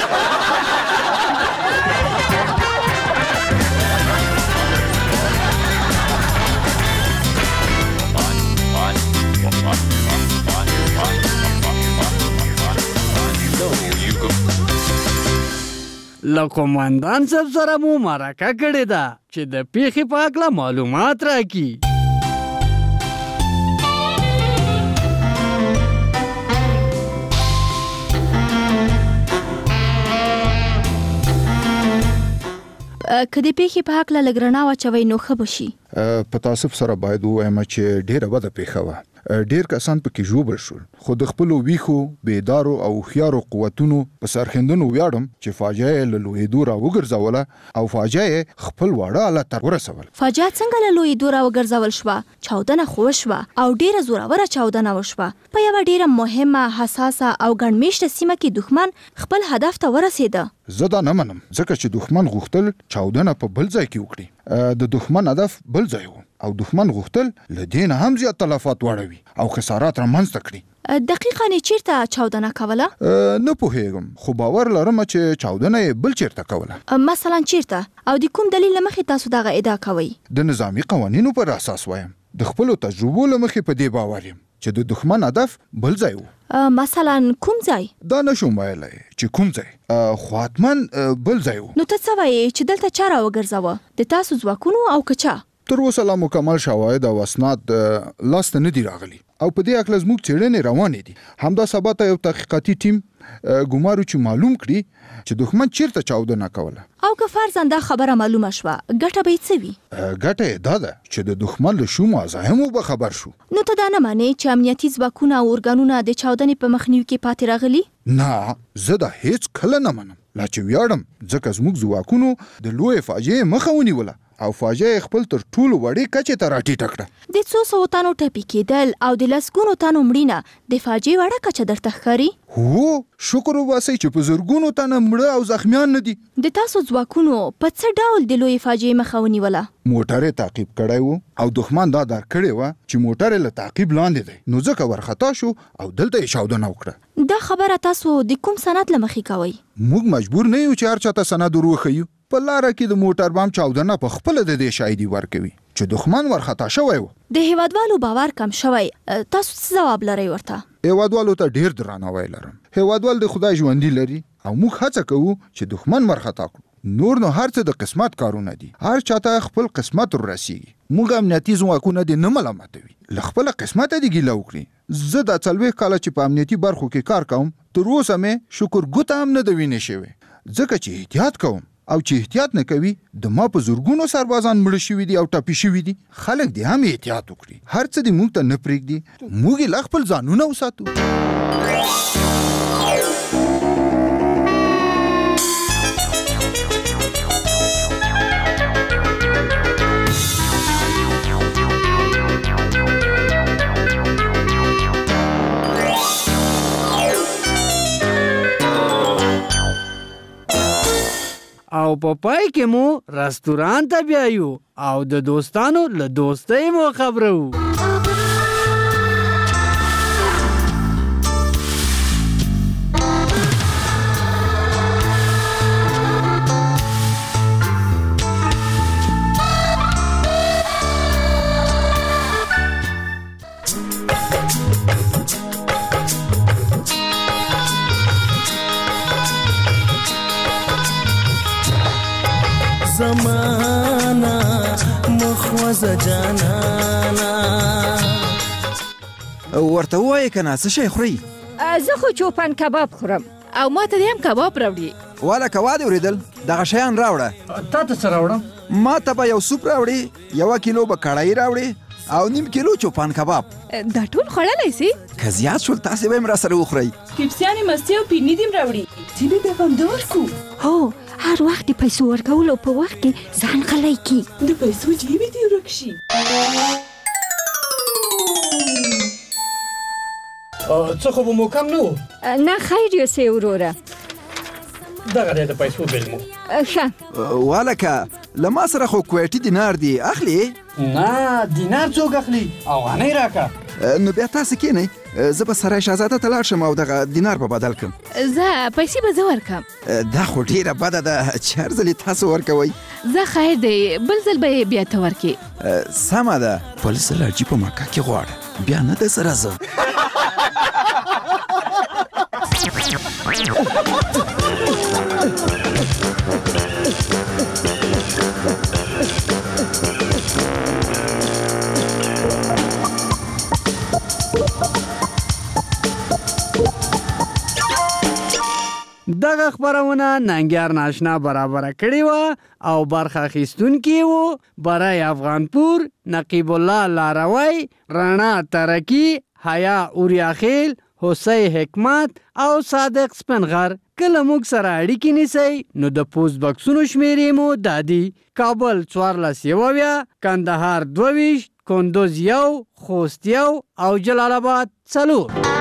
له قومندان صاحب سره مو مرکه کړې ده چې د پیښې په هکله معلومات راکړي. که د پیښې په هکله لږ رڼا واچوئ نو ښه به شي. په تاسف سره باید ووایم چې ډېره بده پیښه وه. ډیر کسان پکې ژوبل شول، خو د خپلو ویښو بیدارو او هوښیارو قوتونو په سرښندنو ویاړم چې فاجعه یې له لویېدو راوګرځوله او فاجعه یې خپل واړه حالت ته ورسول. فاجعه څنګه له لویېدو راوګرځول شوه؟ چاودنه خو وشوه او ډیره زوروره چاودنه وشوه په یوه ډیره مهمه، حساسه او ګڼمېشته سیمه کې دښمن خپل هدف ته ورسېده. زه دا نه منم، ځکه چې دښمن غوښتل چاودنه په بل ځای کې وکړي. د دښمن هدف بل ځای و او دښمن غوښتل له دې نه هم زیات تلفات واړوي او خسارات رامنځته کړي. دقیقاً یې چیرته چاودنه کوله؟ نه پوهېږم، خو باور لرم چې چاودنه یې بل چیرته کوله. مثلا چیرته؟ او د کوم دلیل له مخې تاسو دغه ادعا کوئ؟ د نظامي قوانینو پر اساس وایم. د خپلو تجربو له مخې په دې باور یم چې د دښمن هدف بل ځای و. مثلا کوم ځای؟ دا نشم ویلی چې کوم ځای، خو حتماً بل ځای و. نو ته څه وایې چې دلته چا راوګرځوه؟ د تاسو ځواکونو او که چا؟ تر اوسه لا مکمل شواهد او اسناد لاسته نه دي راغلي او په دې هکله زموږ څېړنې روانې دي. همدا سبا ته یو تحقیقاتي ټیم ګمارو چې معلوم کړي چې دښمن چیرته چاودنه کوله. او که فرضاً دا خبره معلومه شوه، ګټه به یې څه وي؟ ګټه یې دا ده چې د دښمن له شومو عزایمو به خبر شو. نو ته دا نه منې چې امنیتي ځواکونه او ارګانونه د چاودنې په مخنیوي کې پاتې راغلي؟ نه، زه دا هیڅ کله نه منم، لا چې ویاړم ځکه زموږ ځواکونو د لویې فاجعې مخه ونیوله او فاجعه خپل تر ټولو وړې کچې ته راټیټه کړه. د څو سوو تنو ټپي کېدل او د لسګونو تنو مړینه د فاجعې وړه کچه درته ښکاري؟ هو، شکر وباسئ چې په زرګونو تنه مړه او زخمیان نه دي. د تاسو ځواکونو په څه ډول د لویې فاجعې مخه ونیوله؟ موټر یې تعقیب کړی و او دښمن دا درک کړې وه چې موټر یې له تعقیب لاندې دی، نو ځکه ورخطا شو او دلته یې چاودنه وکړه. دا خبره تاسو د کوم سند له مخې کوئ؟ موږ مجبور نه یو چې هر چاته سند ور وښیو. په لاره کې د موټر بم چاودنه په خپله د دې شاهدي ورکوي چې دښمن ورخطا شوی و. د هیوادوالو باور کم شوی، تاسو څه ځواب لرئ ورته؟ هیوادوالو ته ډیر درناوی لرم. هیوادوال د خدای ژوندي لري او موږ هڅه کوو چې دښمن ورخطا کړو. نور نو هر څه د قسمت کارونه دي، هر چاته خپل قسمت ورسیږي. موږ امنیتي ځواکونه دې نه ملامتوي، له خپله قسمته دې ګیله وکړي. زه دا څلوېښت کاله چې په امنیتي برخو کې کار کوم، تر اوسه مې شکر ګوته هم نه ده وینې شوې، ځکه چې احتیاط کوم او چې احتیاط نه کوي د ما په زرګونو سربازان مړه شوي دي او ټپي شوي دي. خلک دې هم احتیاط وکړي، هر څه دې موږ ته نه پرېږدي، موږ یې لا خپل ځانونه وساتو. او په پای کې مو رستوران ته بیایو او د دوستانو له دوستۍ مو خبرو. زمانہ مخوز جانانا ورته وایې که نه څه شی خورئ؟ زه خو چوپان کباب خورم او ما ته دې هم کباب راوړي. واله که وا دې اورېدل دغه شیان راوړه. تا ته څه راوړم؟ ما ته به یو سوپ راوړي، یوه کیلو به کړایي راوړي او نیم کیلو چوپان کباب. دا ټول خوړلی سي؟ که زیات شول تاسې به یې راسره وخورئ. پیپسیانې مستې او پیني دې هم راوړي. ځینې ته به همده ورکو. هو هر وخت د پیسو ورکولو په وخت کې ځان غلی کي. د پیسو جیبې دې ورک شي. څه خو به مو کم نه و؟ نه خیر یوسې وروره. دغه دی د پیسو بیل مو. ښه واله که له ما سره خو کویټي دینار دی اخلي؟ نه دینار څوک اخلي؟ افغانۍ راکه. نو بیا تاسې کښېنئ، زه به سرای شهزاده ته لاړ شم او دغه دینار به بدل کړم. زه پیسې به زه ورکم. دا خو ډېره بده ده چې هر ځل تاسو ورکوئ. زه خیر دی بل ځل به یې بیا ته ورکې. سمه ده، بل ځل حاجي په مکه کې غواړه، بیا نه ده سره زه. دغه خبرونه ننګیار ناشنا برابره کړې وه او برخه اخیستونکي وو برای افغانپور، نقیب الله لاروی، رڼا ترکی، حیا اوریاخیل، حسی حکمت او صادق سپنغر. کله موږ سره اړیکې نیسئ نو د پوسټ بکسونو شمیرې مو دا دي: کابل څوارلس یو اویا، کندهار دوه ویشت، کندوز یو، خوست یو او جلال آباد څلور.